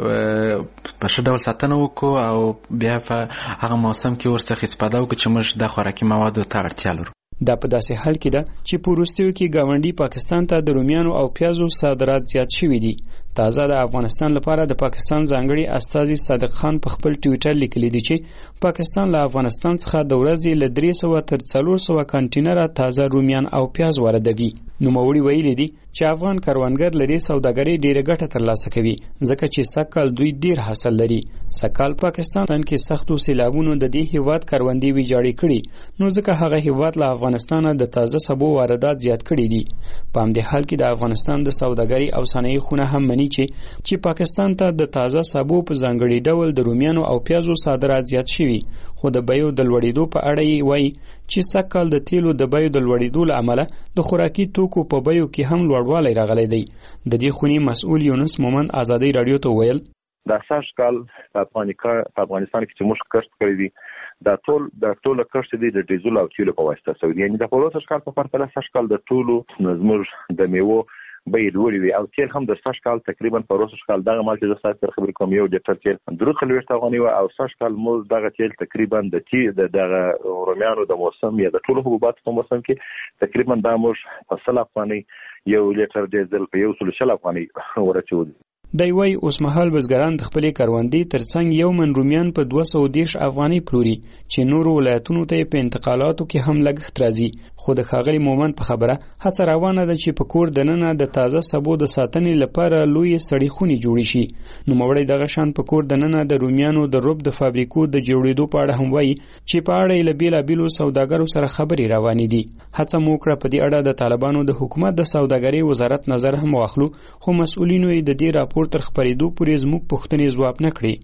یې په ښه ډول ساتنه وکړو او بیا په هغه موسم کې ورڅخه استفاده وکړو چې موږ د خوراکي موادو ته اړتیا لرو. دا په داسې حال کې ده چې په وروستیو کې ګاونډي پاکستان ته د رومیانو او پیازو صادرات زیات شوي دي. تازه د افغانستان لپاره د پاکستان ځانګړي استازي صادق خان په خپل ټویټر لیکلي دي چې پاکستان له افغانستان څخه د ورځې له درې سوه تر څلور سوه کانټینره تازه رومیان او پیاز واردوي. نوموړي ویلي دي چې افغان کروندګر له دې سوداګرۍ ډېره ګټه ترلاسه کوي ځکه چې سږکال دوی ډېر حاصل لري. سږکال پاکستان کې سختو سیلابونو د دې هیواد کروندې ویجاړې کړي، نو ځکه هغه هیواد له افغانستانه د تازه سبو واردات زیات کړي دي. په همدې حال کې د افغانستان د سوداګرۍ او صنایع خونه هم مني چې چې پاکستان ته د تازه سبو په ځانګړي ډول د رومیانو او پیازو صادرات زیات شوي، خو د بیو د لوړېدو په اړه یې وایي چې سږکال د تیلو د بیو د لوړېدو له امله د خوراکي توکو په بیو کې هم لوړوالی راغلی دی. د دې خونې مسؤل یونس مومند ازادۍ راډیو ته ویل دا سږکال په افغانستان کې چې موږ کښت کړی دي دا ټول د ټوله کښت دی د ډیزل او تیلو په واسطه سوی دی. یعنې د پروسه سږکال په پرتله سږکال د ټولو زموږ د میوو بیې لوړې وي او تیل هم د سږکال تقریبا پروسه سږکال دغه مال چې زه ستاسو سره خبرې کوم یو لیټر تیل درې څلوېښت افغانۍ وه او سږکال موږ دغه تیل تقریبا د تی د دغه رومیانو د موسم یا د ټولو حبوباتو په موسم کې تقریبا دا موږ په سل افغانۍ یو لیټر ډیزل په یو سلو شل افغانۍ ورچوو. دی وایي اوس مهال بزګران د خپلې کروندې ترڅنګ یو من رومیان په دوه سوه دېرش افغانۍ پلوري چې نورو ولایتونو ته یې په انتقالاتو کې هم لګښت راځي. خو د ښاغلي مومند په خبره هڅه روانه ده چې په کور دننه د تازه سبو د ساتنې لپاره لویې سړې خونې جوړې شي. نوموړی دغه شان په کور دننه د رومیانو د رب د فابریکو د جوړېدو په اړه هم وایي چې په اړه یې له بېلابېلو سوداګرو سره خبرې روانې دي. هڅه مو وکړه په دې اړه د طالبانو د حکومت د سوداګرۍ وزارت نظر هم واخلو، خو مسؤلینو یې د دې راپور تر خپرېدو پورې زموږ پوښتنې ځواب نه کړې.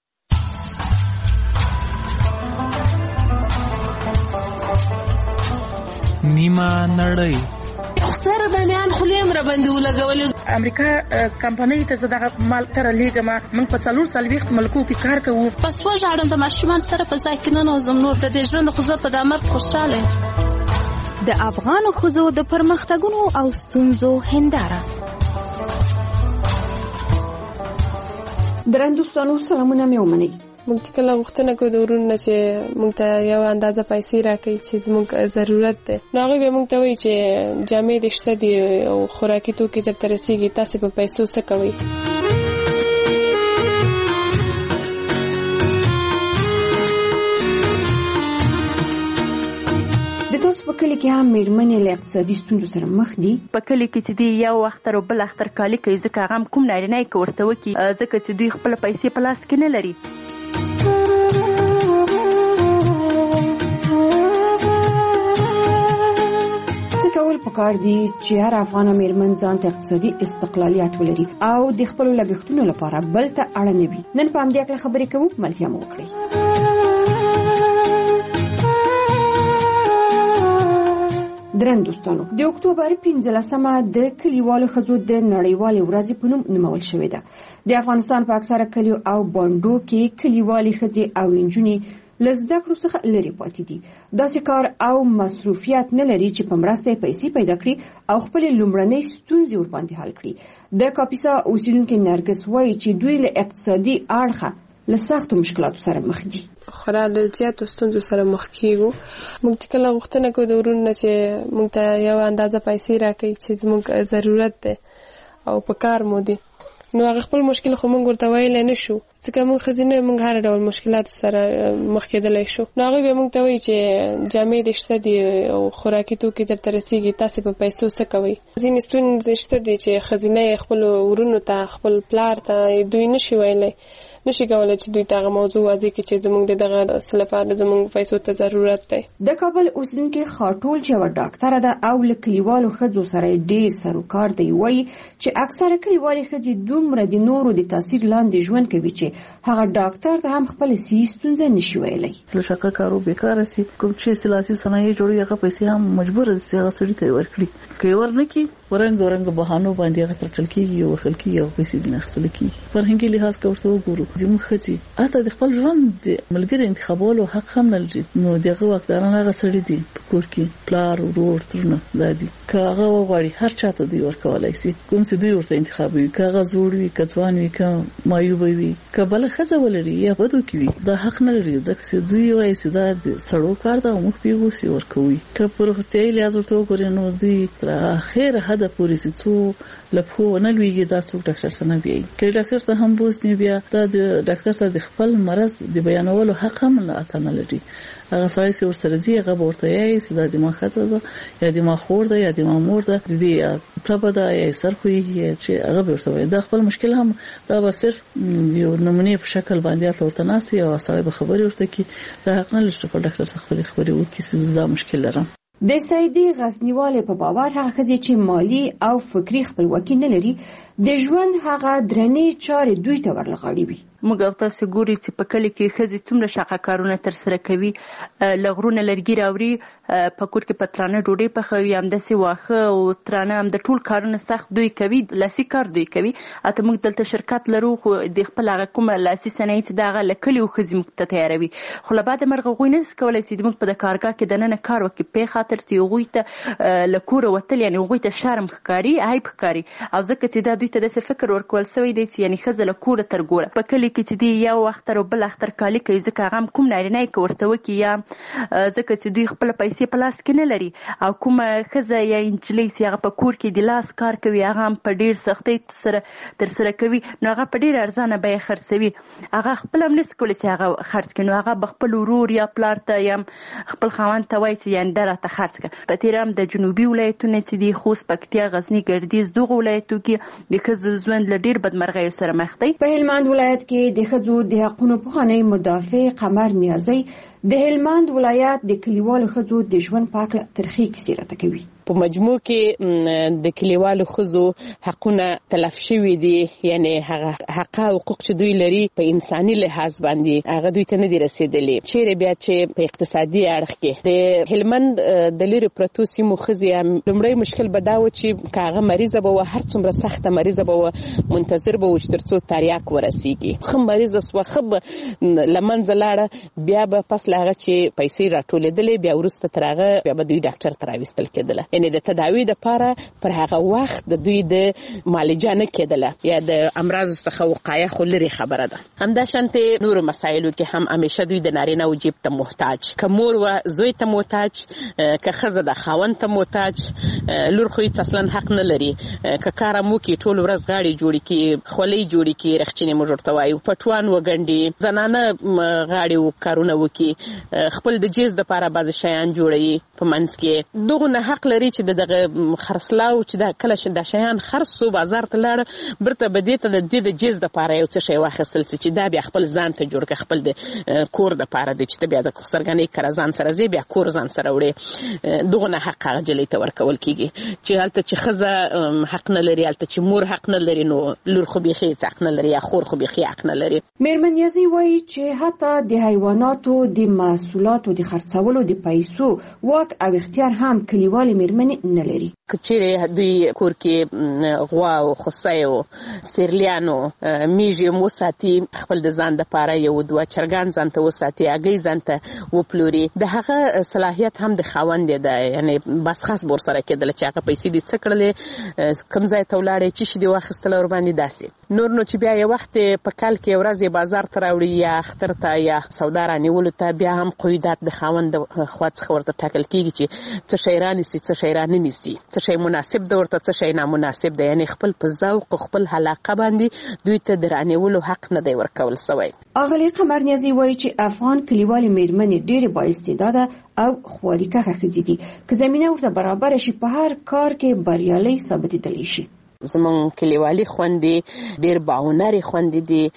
نیمه نړۍ سره د میان خلیم را باندې ولګولې. امریکا کمپنۍ ته زه دغه مال تر لیږم، موږ په څلور څلوېښت ملکو کې کار کوو. پس وژاړم د ماشومان سره په ځای کې ننوځم، نور د دې ژوند خو زه په دا مرګ خوشحاله یم. د افغانو ښځو د پرمختګونو او ستونزو هنداره. درندوستانو سلامونه مې ومنئ. موږ چې کله غوښتنه کوو د ورونو چې موږ ته یو اندازه پیسې راکړي چې زموږ ضرورت دی، نو هغوی به موږ ته وایي چې جامې دې شته دي او خوراکي توکي درته رسېږي، تاسې په پیسو څه کوئ؟ د تاسو په کلي کې هم مېرمنې له اقتصادي ستونزو سره مخ دي؟ په کلي کې چې دی یو اختر او بل اختر کالي کوي، ځکه هغه هم کوم نارینه یې که ورته وکړي، ځکه چې دوی خپله پیسې په لاس کې نه لري. څه کول پکار دي چې هر افغانه مېرمن ځان ته اقتصادي استقلالیت ولري او د خپلو لګښتونو لپاره بل ته اړه نه وي؟ نن په همدې هکله خبرې کوو، ملتیا مو وکړئ. درندوستانو د اکتوبر پنځلسمه د کلیوالو ښځو د نړیوالې ورځې په نوم نومول شوې ده. د افغانستان په اکثره کلیو او بانډو کې کلیوالې ښځې او نجونې لزده کړو څخه لري پاتې دي. داسې کار او مصروفیت نه لري چې په مرسته پیسې پیدا کړي او خپل لومړنۍ ستونزې ورباندې حل کړي. د کاپیسا اوسیدونکو نرګس وایي چې دوی له اقتصادي اړخه له سختو مشکلاتو سره مخ دي. خورا له زیاتو ستونزو سره مخ کیږو. موږ چې کله غوښتنه کوو د ورونو چې موږ ته یو اندازه پیسې راکړي چې زموږ ضرورت دی او په کار مو دي، نو هغه خپل مشکل خو موږ ورته ویلی نه شو ځکه موږ ښځې نه موږ هر ډول مشکلاتو سره مخ کېدلی شو. نو هغوی به موږ ته وایي چې جامې دې شته دي او خوراکي توکي درته رسېږي، تاسې په پیسو څه کوئ. ځینې ستونزې شته دي چې ښځینه یې خپلو ورونو ته خپل پلار ته دوی نشي ویلی، نشي کولی چې دوی ته هغه موضوع واضح کړي چې زموږ د دغه څه لپاره زموږ پیسو ته ضرورت دی. د کابل اوسیدونکې خاټول چې یوه ډاکټره ده او له کلیوالو ښځو سره ډېر سروکار دی وایي چې اکثره کلیوالې ښځې دومره د نورو د تاثیر لاندې ژوند کوي چې هغه ډاکټر ته هم خپل صحي ستونزه نشي ویلی. له شقه کارو بیکاره سي، کوم چې سلاسي صنایع جوړوي هغه پیسې هم مجبور دي چې هغه سړي ته ورکړي، که یې ورنکړي ورنګ ورنګ بهانو باندې هغه ترټل کېږي او وښل کېږي او پیسې ځینې اخیستل کېږي. فرهنګي لحاظ که ورته وګورو زموږ ښځې حتی د خپل ژوند د ملګري انتخابولو حق هم نه لري، نو د هغه واکداران هغه سړي دي په کور کې پلار ورور ترونه دا دي، که هغه وغواړي هر چا ته دوی ورکولی سي، کوم چې دوی ورته انتخابوي، که هغه زوړ وي که ځوان وي که معیوبه وي که بله ښځه ولري یا بدو کې وي، دا حق نه لري ځکه چې دوی وایي چې دا د سړو کار ده او موږ پرې اوسې ورکوي. که په روغتیایي لحاظ ورته وګورې نو دوی تر اخره حده پورې چې څو له پښو ونه لوېږي دا څوک ډاکټر ته نه بیایي، که ډاکټر ته هم بوځي بیا دا د ډاکټر ته د خپل مرض د بیانولو حق هم اته نه لري. هغه سړی چې ورسره ځي هغه به ورته یایي چې دا دما ښځه ده یا دما خور ده یا دما مور ده، د دې تبه ده یا سر خوږي چې هغه به ورته وایي. دا خپل مشکل هم دا به صرف یو نمونې په شکل باندې هلته ورته ناست وي او سړی به خبرې ورته کړي، دا حق نه لري چې خپل ډاکټر ته خپلې خبرې وکړي چې زه دا مشکل لرم. د سعیدي غزنیوالې په باور هغه ښځې چې مالی او فکري خپلواکي نه لري د ژوند هغه درنې چارې دوی ته ورلغاړي وي. موږ او تاسو ګوري چې په کلی کې ښځې څومره شاقه کارونه ترسره کوي، له غرونه لرګي راوړي، په کور کې په ترانه ډوډۍ پخوي، همداسې واښه او ترانه، هم د ټول کارونه سخت دوی کوي، لاسي کار دوی کوي. اته موږ دلته شرکت لرو خو د خپل هغه کومه لاسي صنایع چې د هغه له کلیو ښځې موږ ته تیاروي، خو له بعده مرغه هغوی نشي کولی چې موږ په د کارګاه کې دننه کار وکړي په خاطر چې هغوی ته له کوره وتل یعنې هغوی ته شرم ښکاري، عیب ښکاري، او ځکه چې دا دوی ته داسې فکر ورکول سوی دی چې یعنې ښځه له کوره تر ګوره په کلي کې چې دی یو اختر او بل اختر کالي کوي، ځکه هغه هم کوم نارینه یې که ورته وکړي یا ځکه چې دوی خپله پیسې په لاس کې نه لري، او کومه ښځه یا نجلۍ چې هغه په کور کې د لاس کار کوي هغه هم په ډېر سختۍ سره ترسره کوي، نو هغه په ډېر ارزانه بیه خرڅوي، هغه خپله هم نشي کولی چې هغه خرڅ کړي، نو هغه به خپل ورور یا پلار ته یا خپل خاوند ته وایي چې یعنې دا راته خرڅ کړه. په تېره هم د جنوبي ولایتونه چې دي خوست، پکتیا، غزني، ګردیز، دغو ولایتو کې د ښځو ژوند له ډېر بدمرغیو سره مخ دی. په هلمند ولایت کې د ښځو د حقونو پخوانی مدافع قمر نیازی د هلمند ولایت د کلیوالو ښځو د ژوند په هکله ترخې کیسې راته کوي. په مجموع کې د کلیوالو ښځو حقونه تلف شوي دي، یعنی هغه حق او حقوق چې دوی لري په انساني لحاظ باندې هغه دوی ته نه دي رسېدلي. چیرې بیا چې په اقتصادي اړخ کې د هلمند د لرې پرتو سیمو ښځې لومړی مشکل به دا و چې که هغه مریضه به وه، هر څومره سخته مریضه به وه، منتظر به و چې تر څو تریاک ورسېږي، ښه مریضه سوه، ښه به له منځه لاړه، بیا به پس له هغه چې پیسې راټولېدلې بیا وروسته تر هغه بیا به دوی ډاکټر ته راویستل کېدله، یعنې د تداوی دپاره پر هغه وخت د دوی د معالجه نه کېدله، یا د امراضو څخه وقایه خو لرې خبره ده. همداشانتې نورو مسایلو کې هم همیشه دوی د نارینه‌و جیب ته محتاج، که مور وه زوی ته محتاج، که ښځه د خاوند ته محتاج، لور خو هېڅ اصلا حق نه لري، که کار هم وکړي ټول ورځ غاړې جوړې کړي، خولۍ جوړې کړي، رخچینې موږ ورته وایو، پټوان وګنډي، زنانه غاړې کارونه وکړي، خپل د جیز دپاره بعضې شیان جوړوي په منځ کې، دغو نه حق لري چې د دغه خرڅلاو چې دا کله چې دا شیان خرڅ سو بازار ته لاړه، برته به دې ته د دې د جیز دپاره یو څه شی واخیستل چې دا بیا خپل ځان ته جوړ کړه، خپل د کور دپاره دی چې ته بیا د سرګنۍ کره ځان سره ځې بیا کور ځان سره وړې، دغو نه حق هغه جلۍ ته ورکول کېږي چې هلته چې ښځه حق نه لري، هلته چې مور حق نه لري، نو لور خو بیخي هېڅ حق نه لري یا خور خو بیخي حق نه لري. میرمن نیازی وایي چې حتی د حیواناتو د محصولاتو د خرڅولو د پیسو واک او اختیار هم کلیوالې میرمنې نه لري. کچېره دوی کور کې غوا او خصای او سیرلیانو میږي موساتي خپل د ځان د پاره یو دوه چرګان ځان ته وساتي اگې ځان ته وپلوري د هغه صلاحیت هم د خاوند دی یعنی بس خاص بور سره کېدل چې هغه پیسې دې څکړلې کم ځای ته ولاړې چې شې دی واخیستل ور باندې داسې نور نو چې بیا یو وخت په کال کې ورځې بازار ته راوړي یا اختر ته یا سودا رانیولو ته بیا هم قیودات د خاوند خوا څخه ورته ټاکل کېږي چې څه شی رانیسي څه شی راننیسي څه شی مناسب ده ورته څه شی نامناسب ده یعنی خپل په ذوق خپل علاقه باندې دوی ته د رانیولو حق نه دی ورکول سوی. اغلی قمر نیازی وایي چې افغان کلیوالي میرمنې ډېرې بااستعداده او خواريکه ښځې دي که زمینه ورته برابر شي په هر کار کې بریالي ثابتېدلی شي. زمون کلیوالي خوندې ډېر باونري خوندې دي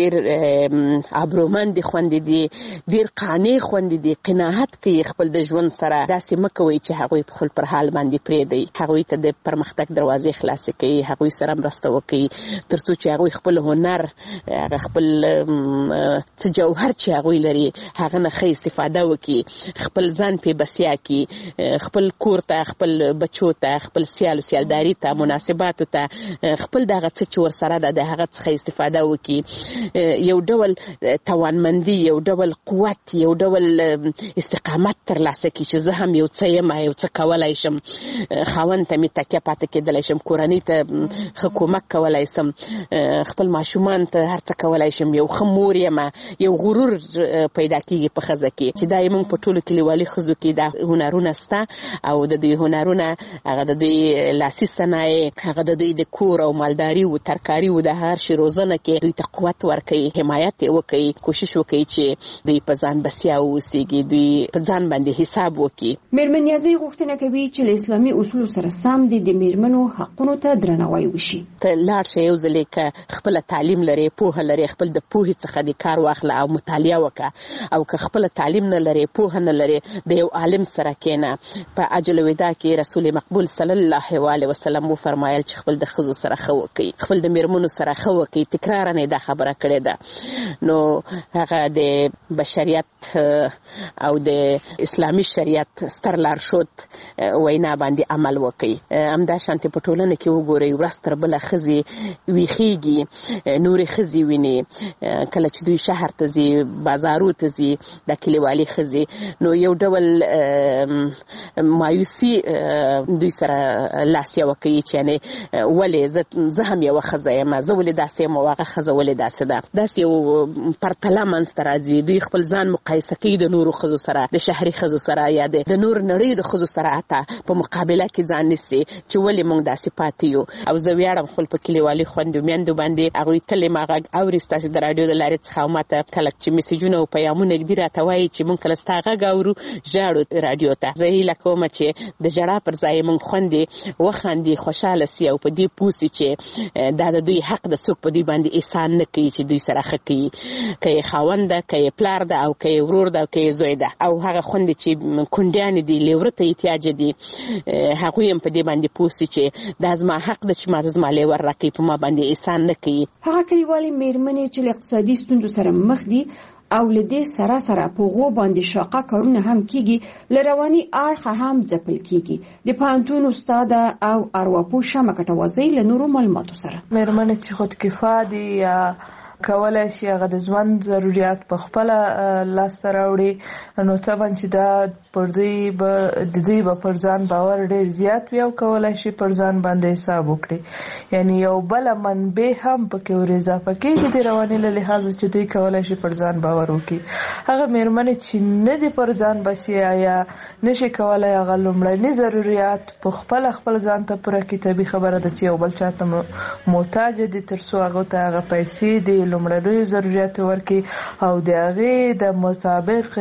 ډېر ابرومند خوندې دي ډېر قانع خوندې دي قناعت کوي خپل د ژوند سره داسې مکوي چې هغوی په خپل پر حال باندې پرېږدي هغوی ته د پرمختګ دروازې خلاصې کوي هغوی سره مرسته وکړي تر څو چې هغوی خپل هنر هغه خپل څه جوهر چې هغوی لري هغه نه ښه استفاده وکړي خپل ځان پې بسیا کړي خپل کور ته خپل بچو ته خپل سیال و سیالداري ته مناسباتو ته خپل دغه څه چې ورسره ده د هغه څخه استفاده وکړي یو ډول توانمندي یو ډول قوت یو ډول استقامت ترلاسه کړي چې زه هم یو څه یم یو څه کولی شم خاوند ته مې تکیه پاتې کېدلی شم کورنۍ ته ښه کومک کولی شم خپل ماشومان ته هر څه کولی شم یو ښه مور یم یو غرور پیدا کېږي په ښځه کې چې دا یې موږ په ټولو کلیوالي ښځو کې دا هنرونه شته او د دوی هنرونه هغه د دوی لاسي صنایع هغه د دوی د کور او مالداري او ترکاري او د هر شي روزنه کې دوی ته قوت ورکوي حمایت یې وکوي کوشش وکوي چې دوی په ځان بسیا واوسېږي دوی په ځان باندې حساب وکړي. میرمن نیازی غوښتنه کوي چې له اسلامي اصولو سره سم دي د میرمنو حقونو ته درناوی وشي. ته لاړ شې یو ځل که خپل تعلیم لري پوهه لري خپل د پوهې څخه د کار واخله او مطالعه وکړه او که خپل تعلیم نه لري پوهه نه لري د یو عالم سره کېنه. په عجل الوداع کې رسول مقبول صلی الله علیه وسلم وفرمایل چې خپل د ښځو سره ښه وکړي خپل د میرمنو سره ښه وکړي تکرارا یې دا خبره کړې ده نو هغه د بشریت او د اسلامي شریعت ستر لارښود وینا باندې عمل وکړي. همدا شانتې په ټولنه کې وګورئ ورځ تر بله ښځې ویښېږي نورې ښځې ویني کله چې دوی شهر ته ځي بازارو ته ځي د کلیوالي ښځې نو یو ډول مایوسي دوی سره لاس یوه کوي چې یعنې ولې زه هم یوه ښځه یم زه ولې داسې یم او هغه ښځه ولې داسې ده داسې یو پرتله منځته راځي دوی خپل ځان مقایسه کوي د نورو ښځو سره د شهري ښځو سره یا د نور نړۍ د ښځو سره حتی په مقابله کې ځان نیسي چې ولې موږ داسې پاتې یو. او زه ویاړم خپل په کلیوالي خویندو میندو باندې هغوی تل یې ما غږ اوري ستاسې د راډیو د لارې څخه او ما ته کله چې میسیجونه او پیغامونه ږدي راته وایي چې موږ کله ستا غږ اورو ژاړو راډیو ته. زه هیله کوم چې د ژړا پر ځای موږ خویندې وخاندي خوشحاله سي او په دې پوه سي چې دا د دوی حق د څوک په دوی باندې احسان نه کوي چې دوی سره ښه کوي که یې خاوند ده که یې پلار ده او که یې ورور ده او که یې زوی ده او هغه خویندې چې کونډیانې دي لیوره ته احتیاجه دي هغوی هم په دې باندې پوه سي چې دا زما حق ده چې ما ته زما لیور راکوي په ما باندې احسان نه کوي. هغه کلیوالي میرمنې چې له اقتصادي ستونزو سره مخ دي او لدې سره سره په غو باندې شاقه کارونه هم کیږي لرواني اړخه هم ځپل کیږي. د پانتون استاد او ارواپوه شمه کټوازی له نورو معلوماتو سره میرمنې چې خود کفا دي یا کولای شي هغه د ژوند ضرورت په خپل لاسته راوړي نو طبعا چې دا پر دوی به د دوی به پر ځان باور ډېر زیات وي او کولای شي پر ځان باندې حساب وکړي یعنی یو بله منبع هم پکې ور اضافه کېږي د رواني له لحاظه چې دوی کولای شي پر ځان باور وکړي. هغه میرمنې چې نه دي پر ځان بسیا یا نشي کولای هغه لومړني ضرورت په خپل خپل ځان ته پوره کړي طبیعي خبره ده چې یو بل چاته محتاج دي تر څو هغه ته هغه پیسې دي لومړني ضرورت ورکړي او د هغې د مطابق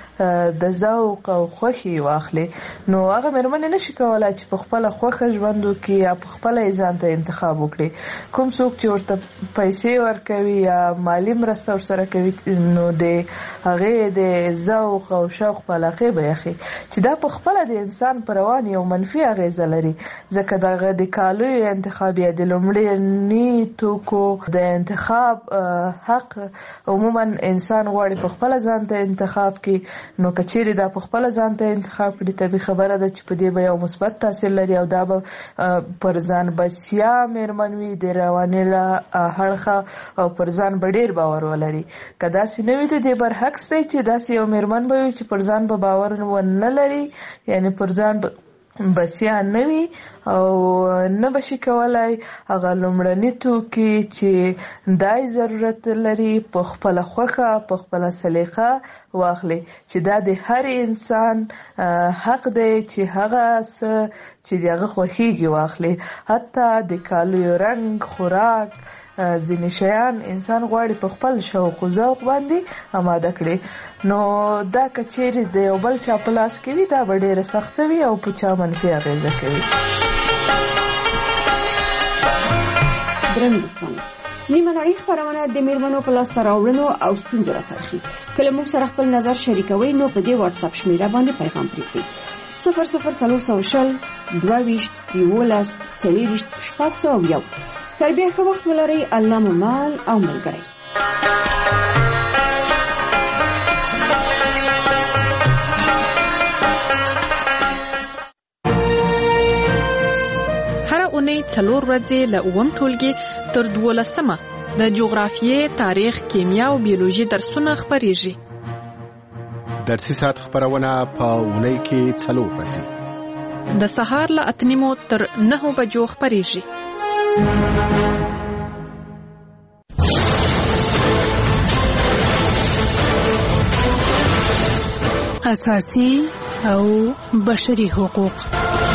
د ذوق او خوښي واخلي نو هغه میرمنې نشي کولای چې په خپله خوښه ژوند وکړي یا په خپله یې ځان ته انتخاب وکړي. کوم څوک چې ورته پیسې ورکوي یا مالي مرسته ورسره کوي نو د هغې د ذوق او شوق په علاقې به یخي چې دا په خپله د انسان په روان یو منفي اغېزه لري ځکه دغه د کالیو انتخاب یا د لومړني توکو د انتخاب حق عموما انسان غواړي په خپله ځان ته انتخاب کړي نو کچېری دا په خپل ځان ته انتخاب کړي ته به خبره ده چې په دې به یو مثبت تاثیر لري او دا به پر ځان بسیا مېرمنوي د رواني له هړخه او پر ځان به ډېر باور ولري که داسې نه وي د دې برعکس دی چې داسې یو مېرمن به وي چې پر ځان به باور ونه لري یعنی پر ځان بسیا نه وي او نه بشي کولای هغه لومړني توکي چې دای ضرورت لري په خپل خوخه په خپل سلیقه واخلي چې دا د هر انسان حق دی چې هغه څه چې دغه خوښیږي واخلي حتی د کالو رنگ خوراک ځینې شیان انسان غواړي په خپل شوق او ذوق باندې آماده کړي نو دا کچېری د یو بل چا په لاس کې وي دا به ډېره سخته وي او په چا منفي اغېزه کوي. درنو دوستانو نیمه نړۍ خپرونه د میرمنو په لاسته راوړنو او ستونزو راڅرخي. کله موږ سره خپل نظر شریکوئ نو په دې واتس اپ شمیره باندې پیغام پرېږدئ صفر صفر څلور سوه شل دوه ویشت یولس څلېرویشت شپږ سوه یو. تر بیا ښه وخت ولرئ. الله مو مال او ملګری. هره اونۍ څلور ورځې له اووم ټولګي تر دولسمه د جغرافیې، تاریخ، کیمیا او بیولوژي درسونه خپریږي. درسي ساعت خبرونه په اونۍ کې څلور ورځې د سهار له اته نیمو تر نهو بجو خپریږي. اساسي او بشري حقوق.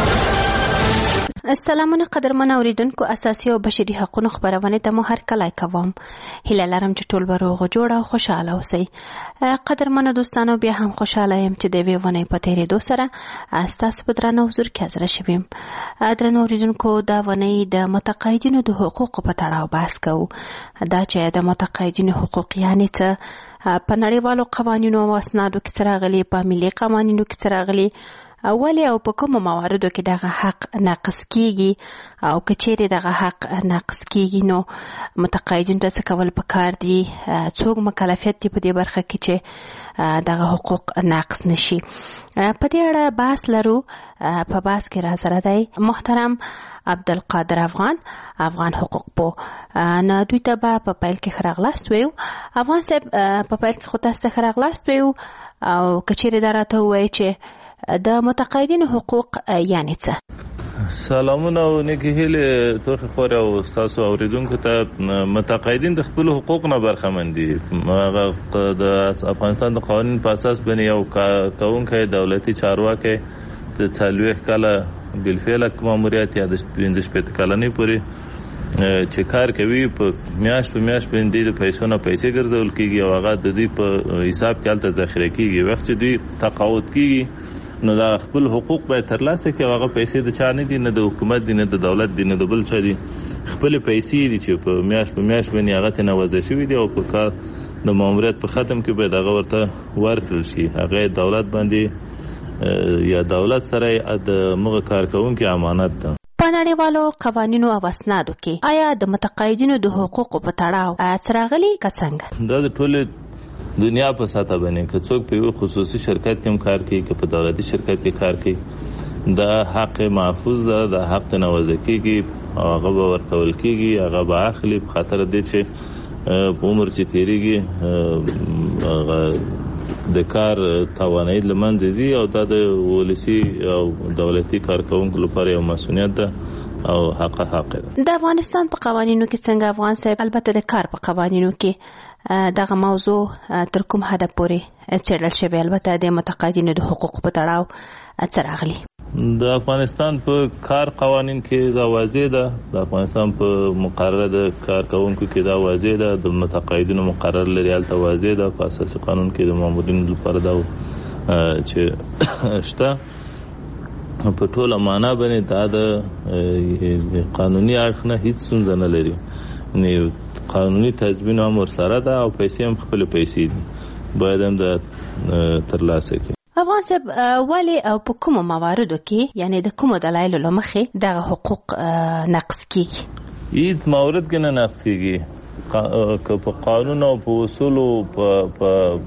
السلامونه قدرمن اوریدونکو، اساسي او بشري حقوقو خبرونه ته مو هر کله کوم. هیله لرم چې ټول به روغ جوړ او خوشاله اوسئ. قدرمن دوستانو، بیا هم خوشاله یم چې د دې ونې په تیرېدو سره ستاسو په درنو حضور کې حاضر شوم. درنو اوریدونکو، دا ونې د متقاعدینو د حقوقو په تړاو بحث کوو. دا چې د متقاعدینو حقوق یعنی څه، په نړیوالو قوانینو او اسنادو کې څه راغلي، په ملي قوانینو کې څه راغلي، اولی او په کومو مواردو کې دغه حق ناقص کیږي او که چیرې دغه حق ناقص کیږي نو متقاعدینو ته څه کول پکار دي، څوک مکلفیت دي په دې برخه کې چې دغه حقوق ناقص نشي. په دې اړه بحث لرو. په بحث کې را سره دی محترم عبدالقادر افغان افغان حقوق پو. نه دوی ته به په پیل کې ښه راغلاست ویو. افغان صاحب، په پیل کې خو تاسو ښه راغلاست ویو او که چیرې دا راته ووایي چې د متقاعدینو حقوق یعنی څه. سلامونه او نیکی هیلې توخې خورې او ستاسو اوریدونکو ته. متقاعدین د خپلو حقوق نه برخمن دي. د افغانستان د قوانین په اساس باندې یو کوونکی دولتي چارواکی د څلوېښت کاله بالفعله ماموریت یا د پنځه شپېته کلنۍ پورې چې کار کوي، په میاشت په میاشت باندې د پیسو نه پیسې ګرځول کېږي او هغه د دوی په حساب کې هلته ذخیره کېږي. وخت چې دوی تقاعد کېږي نو دا خپل حقوق باید ترلاسه کړي. هغه پیسې د چا نه دي، نه د حکومت دي، نه د دولت دي، نه د بل چا دي. خپل پیسې دي چې په میاشت په میاشت باندې هغه ته نوازه شوي دي او په کار د ماموریت په ختم کې باید هغه ورته ورکړل شي. هغه دولت باندې یا دولت سره د مغه کارکونکو امانت ده. په نړیوالو قوانینو او اسنادو کې آیا د متقاعدینو د حقوقو په تړاو څه راغلي که څنګه؟ دا د ټول دنیا په ساته باندې که څوک په یو خصوصي شرکت کې هم کار کوي، که په دولتي شرکت کې کار کوي، دا حق محفوظ ده، دا حق ته نوازه کېږي او هغه به ورکول کېږي، هغه به اخلي په خاطر دې چې په عمر چې تېرېږي هغه د کار توانایي له منځه ځي او دا د ولسي او دولتي کارکوونکو لپاره یو مسؤلیت ده او حق حق ده. د افغانستان په قوانینو کې څنګه افغان صاحب؟ البته د کار په قوانینو کې دغه موضوع تر کوم حده پورې څېړل شوی؟ البته د متقاعدینو د حقوقو په تړاو څه راغلي؟ د افغانستان په کار قوانین کې دا واضح ده، د افغانستان په مقرره د کارکوونکو کې دا واضح ده، د متقاعدینو مقرر لري هلته واضح ده، په اساسي قانون کې د مامورینو لپاره دا چې شته. په ټوله معنا باندې دا د قانوني اړخ نه هیڅ ستونزه نه لري. قانوني تضمین هم ورسره ده او پیسې هم خپل پیسې دي، باید هم د ترلاسه کړي. افغان صاحب، ولې او په کومو مواردو کې یعنی د کومو دلایلو له مخې دغه حقوق نقض کیږي؟ هیڅ مورد کې نه نقض کیږي. که په قانون او په اصولو په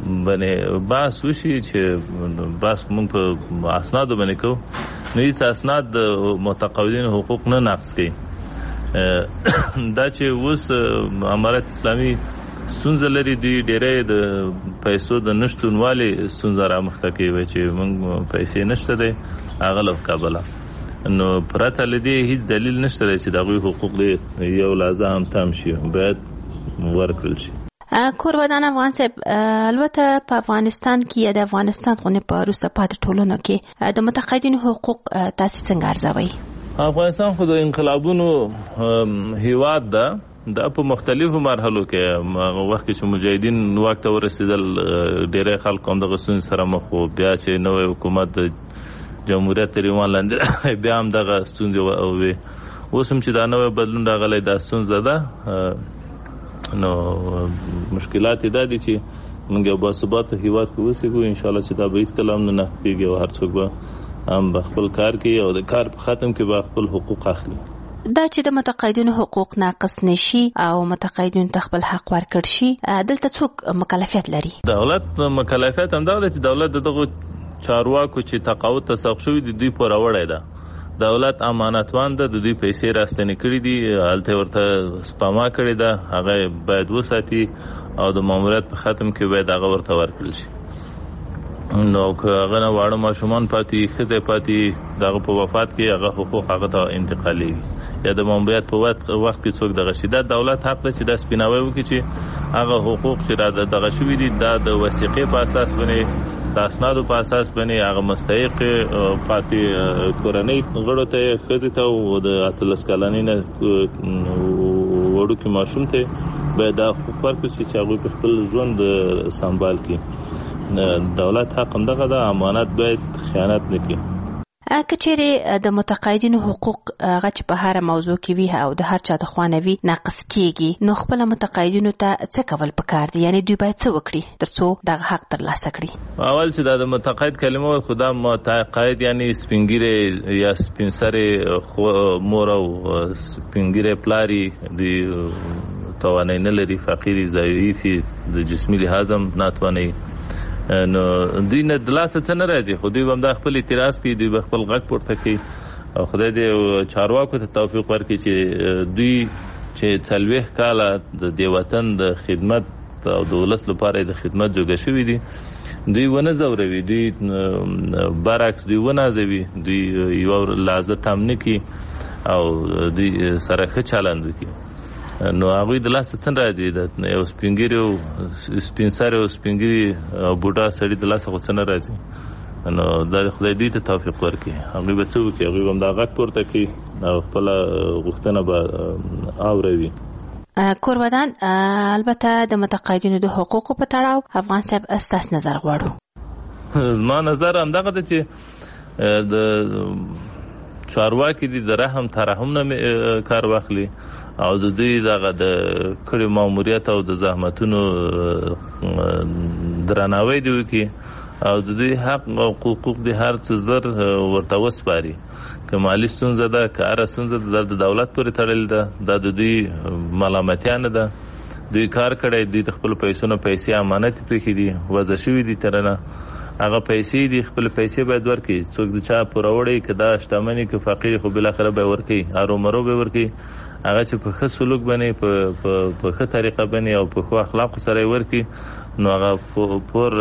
باندې باس وشي چې باس موږ په اسنادو باندې کوو نو هیڅ اسناد د متقاعدین حقوق نه نقض کوي. دا چې اوس امارت اسلامي ستونزه لري دی ډېرې د پیسو د نشتونوالي ستونزه رامخته کوي چې موږ پیسې نشته دی هغه له کابله نو پرته لدی هیڅ دلیل نشته چې دغه حقوق دی یو لازم تام شي باید ورکړل شي. کورودان افغان صاحب البته په افغانستان کې یا د افغانستان غونې په وروسته پاتې ټولنو کې د متقاعدینو حقوق تاسو څنګه ارزوئ؟ افغانستان خو د انقلابونو هیواد ده دا په مختلفو مرحلو کې وخت کې مجاهدین وخت ورسېدل ډېر خلک هم د غسون سره مخ وو بیا چې نوې حکومت د جمهوریت ریوان لاندې بیا هم دغه ستونزې وې اوس هم چې دا نوې بدلون راغلی دا ستونزه ده نو مشکلات دا دي چې موږ یو باثباته هیواد کې اوسېږو ان شاء الله چې دا به هیڅ کله هم نه نقضېږي او هر څوک به هم به خپل کار کوي او د کار په ختم کې به خپل حقوق اخلي. دا چې د متقاعدینو حقوق ناقص نشي او متقاعدینو ته خپل حق ورکړ شي دلته څوک مکلفیت لري؟ دولت مکلفیت هم دا ده چې دولت دغه چارواکو چې تقاعد ته سوق شوي دي دوی پوره وړی ده. دولت امانتوان ده د دوی پیسې راستنې کړي دي هلته ورته سپما کړې ده هغه باید وساتي او د ماموریت په ختم کې باید هغه ورته ورکړل شي. نو که هغه نه واړه ماشومان پاتې ښځې پاتې دغه په وفات کې هغه حقوق هغه ته انتقالېږي یا د ماموریت په وخت کې څوک دغه شي دا دولت حق ده چې دا سپیناوی وکړي چې هغه حقوق چې را دغه شوي دي دا د وثیقې په اساس باندې د اسنادو په اساس باندې هغه مستحق پاتې کورنۍ غړو ته ښځې ته او د اتلس کلنۍ نه وړوکي ماشوم ته باید دا حقوق ورکړي چې هغوی په خپل ژوند سنبال کړي. دولت حق همدغه ده امانت باید خیانت نه کړي. که چیرې د متقاعدینو حقوق هغه چې په هر موضوع کې وي او د هر چا د خوا نه وي ناقص کېږي نو خپل متقاعدینو ته څه کول پکار دي یعنی دوی باید څه وکړي ترڅو دغه حق ترلاسه کړي؟ اول چې دا د متقاعد کلمه خدا متقاعد یعنی سپینګیره یا سپینسره مور او سپینګیره پلاری دی توانای نه لري فقیری ضعیفي د جسمي لحاظ هم ناتواني نو دوی نه دلاسه څه نه راځي خو دوی هم دا خپل اعتراض کوي دوی به خپل غږ پورته کوي او خدای دې چارواکو ته توفیق ورکړي چې دوی چې څلوېښت کاله د دې وطن د خدمت او د ولس لپاره د خدمت جوګه شوي دي دوی ونه ځوروي دوی برعکس دوی ونازوي دوی یو لحظه تم نه کړي او دوی سره ښه چلند وکړي نو هغوی د لاسه څنګه راځي د یو سپینګیري او سپینسري او سپینګیري او بوډا سړي د لاسه خو څنګه راځي نو دا خدای دوی ته توفیق ورکړي هغوی به څه وکړي هغوی به هم دا غږ پورته کړي او خپله غوښتنه به اوري. کورودان البته د متقاعدینو د حقوقو په تړاو افغان صاحب ستاسو نظر غواړو. زما نظر همدغه ده چې د چارواکي دي د رحم ترحم نه کار واخلي او د دوی دغه د کړي ماموریت او د زحمتونو درناوی دی وکړي او د دوی حق او حقوق د هر څه زر ورته وسپاري که مالي ستونزه ده که هره ستونزه ده د دولت پورې تړلې ده دا د دوی ملامتیا نه ده دوی کار کړی دوی د خپلو پیسو نه پیسې امانت پرېښي دي وضع شوي دي ترنه هغه پیسې دي خپل پیسې باید ورکړي څوک د چا پوره وړی که دا شتمني که فقیر خو بالاخره به ورکړي ارومرو به ورکړي هغه چې په ښه سلوک باندې په ښه طریقه باندې او په ښو اخلاقو سره یې ورکړي نو هغه پور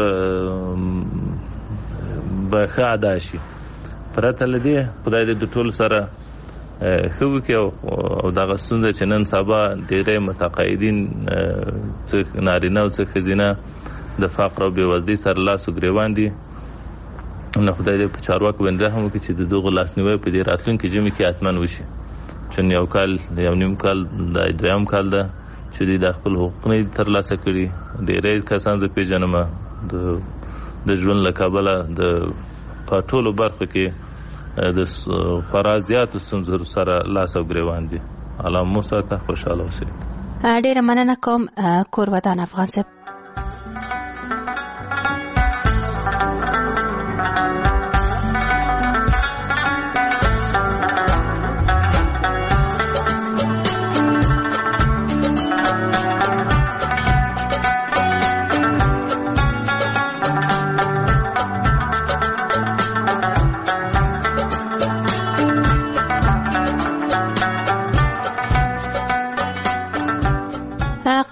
به ښه ادا شي پرته له دې خدای دې د ټولو سره ښه وکړي او دغه ستونزه چې نن سبا ډېری متقاعدین څه نارینه او څه ښځینه د فقر او بېوزلۍ سره لاس و ګرېوان دي نو خدای دې په چارواکو باندې رحم وکړي چې د دغو لاسنیوی په دې راتلونکي ژمي کې حتما وشي چون یو کال یو نیم کال دا دویم کال ده چې دوی د خپل حقوق نه ترلاسه کړي ډېری کسان زه پېژنم د ژوند له کبله د په ټولو برخو کې د خورا زیاتو ستونزو سره لاس او ګرېوان دي الله مو ساته خوشحاله اوسئ. ډېره مننه کوم کورودان افغان صاحب.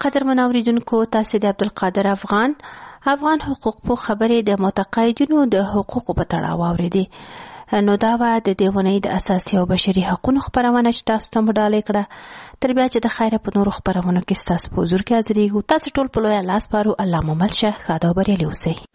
قدرمن اوریدونکو تاسو د عبدالقادر افغان افغان حقوق په خبرې د متقاعدینو د حقوقو په تړاو اوریدي. نو دا و د دې ونې د اساسي او بشري حقوقو خبرونه چې تاسو ته مډاله کړه. تر بیا چې د خیره په نورو خبرونو کې تاسو په حضور کې حاضرېږو. تاسو ټول په لوی لاس پارو. الله مو مل شه. خدا بریالي اوسئ.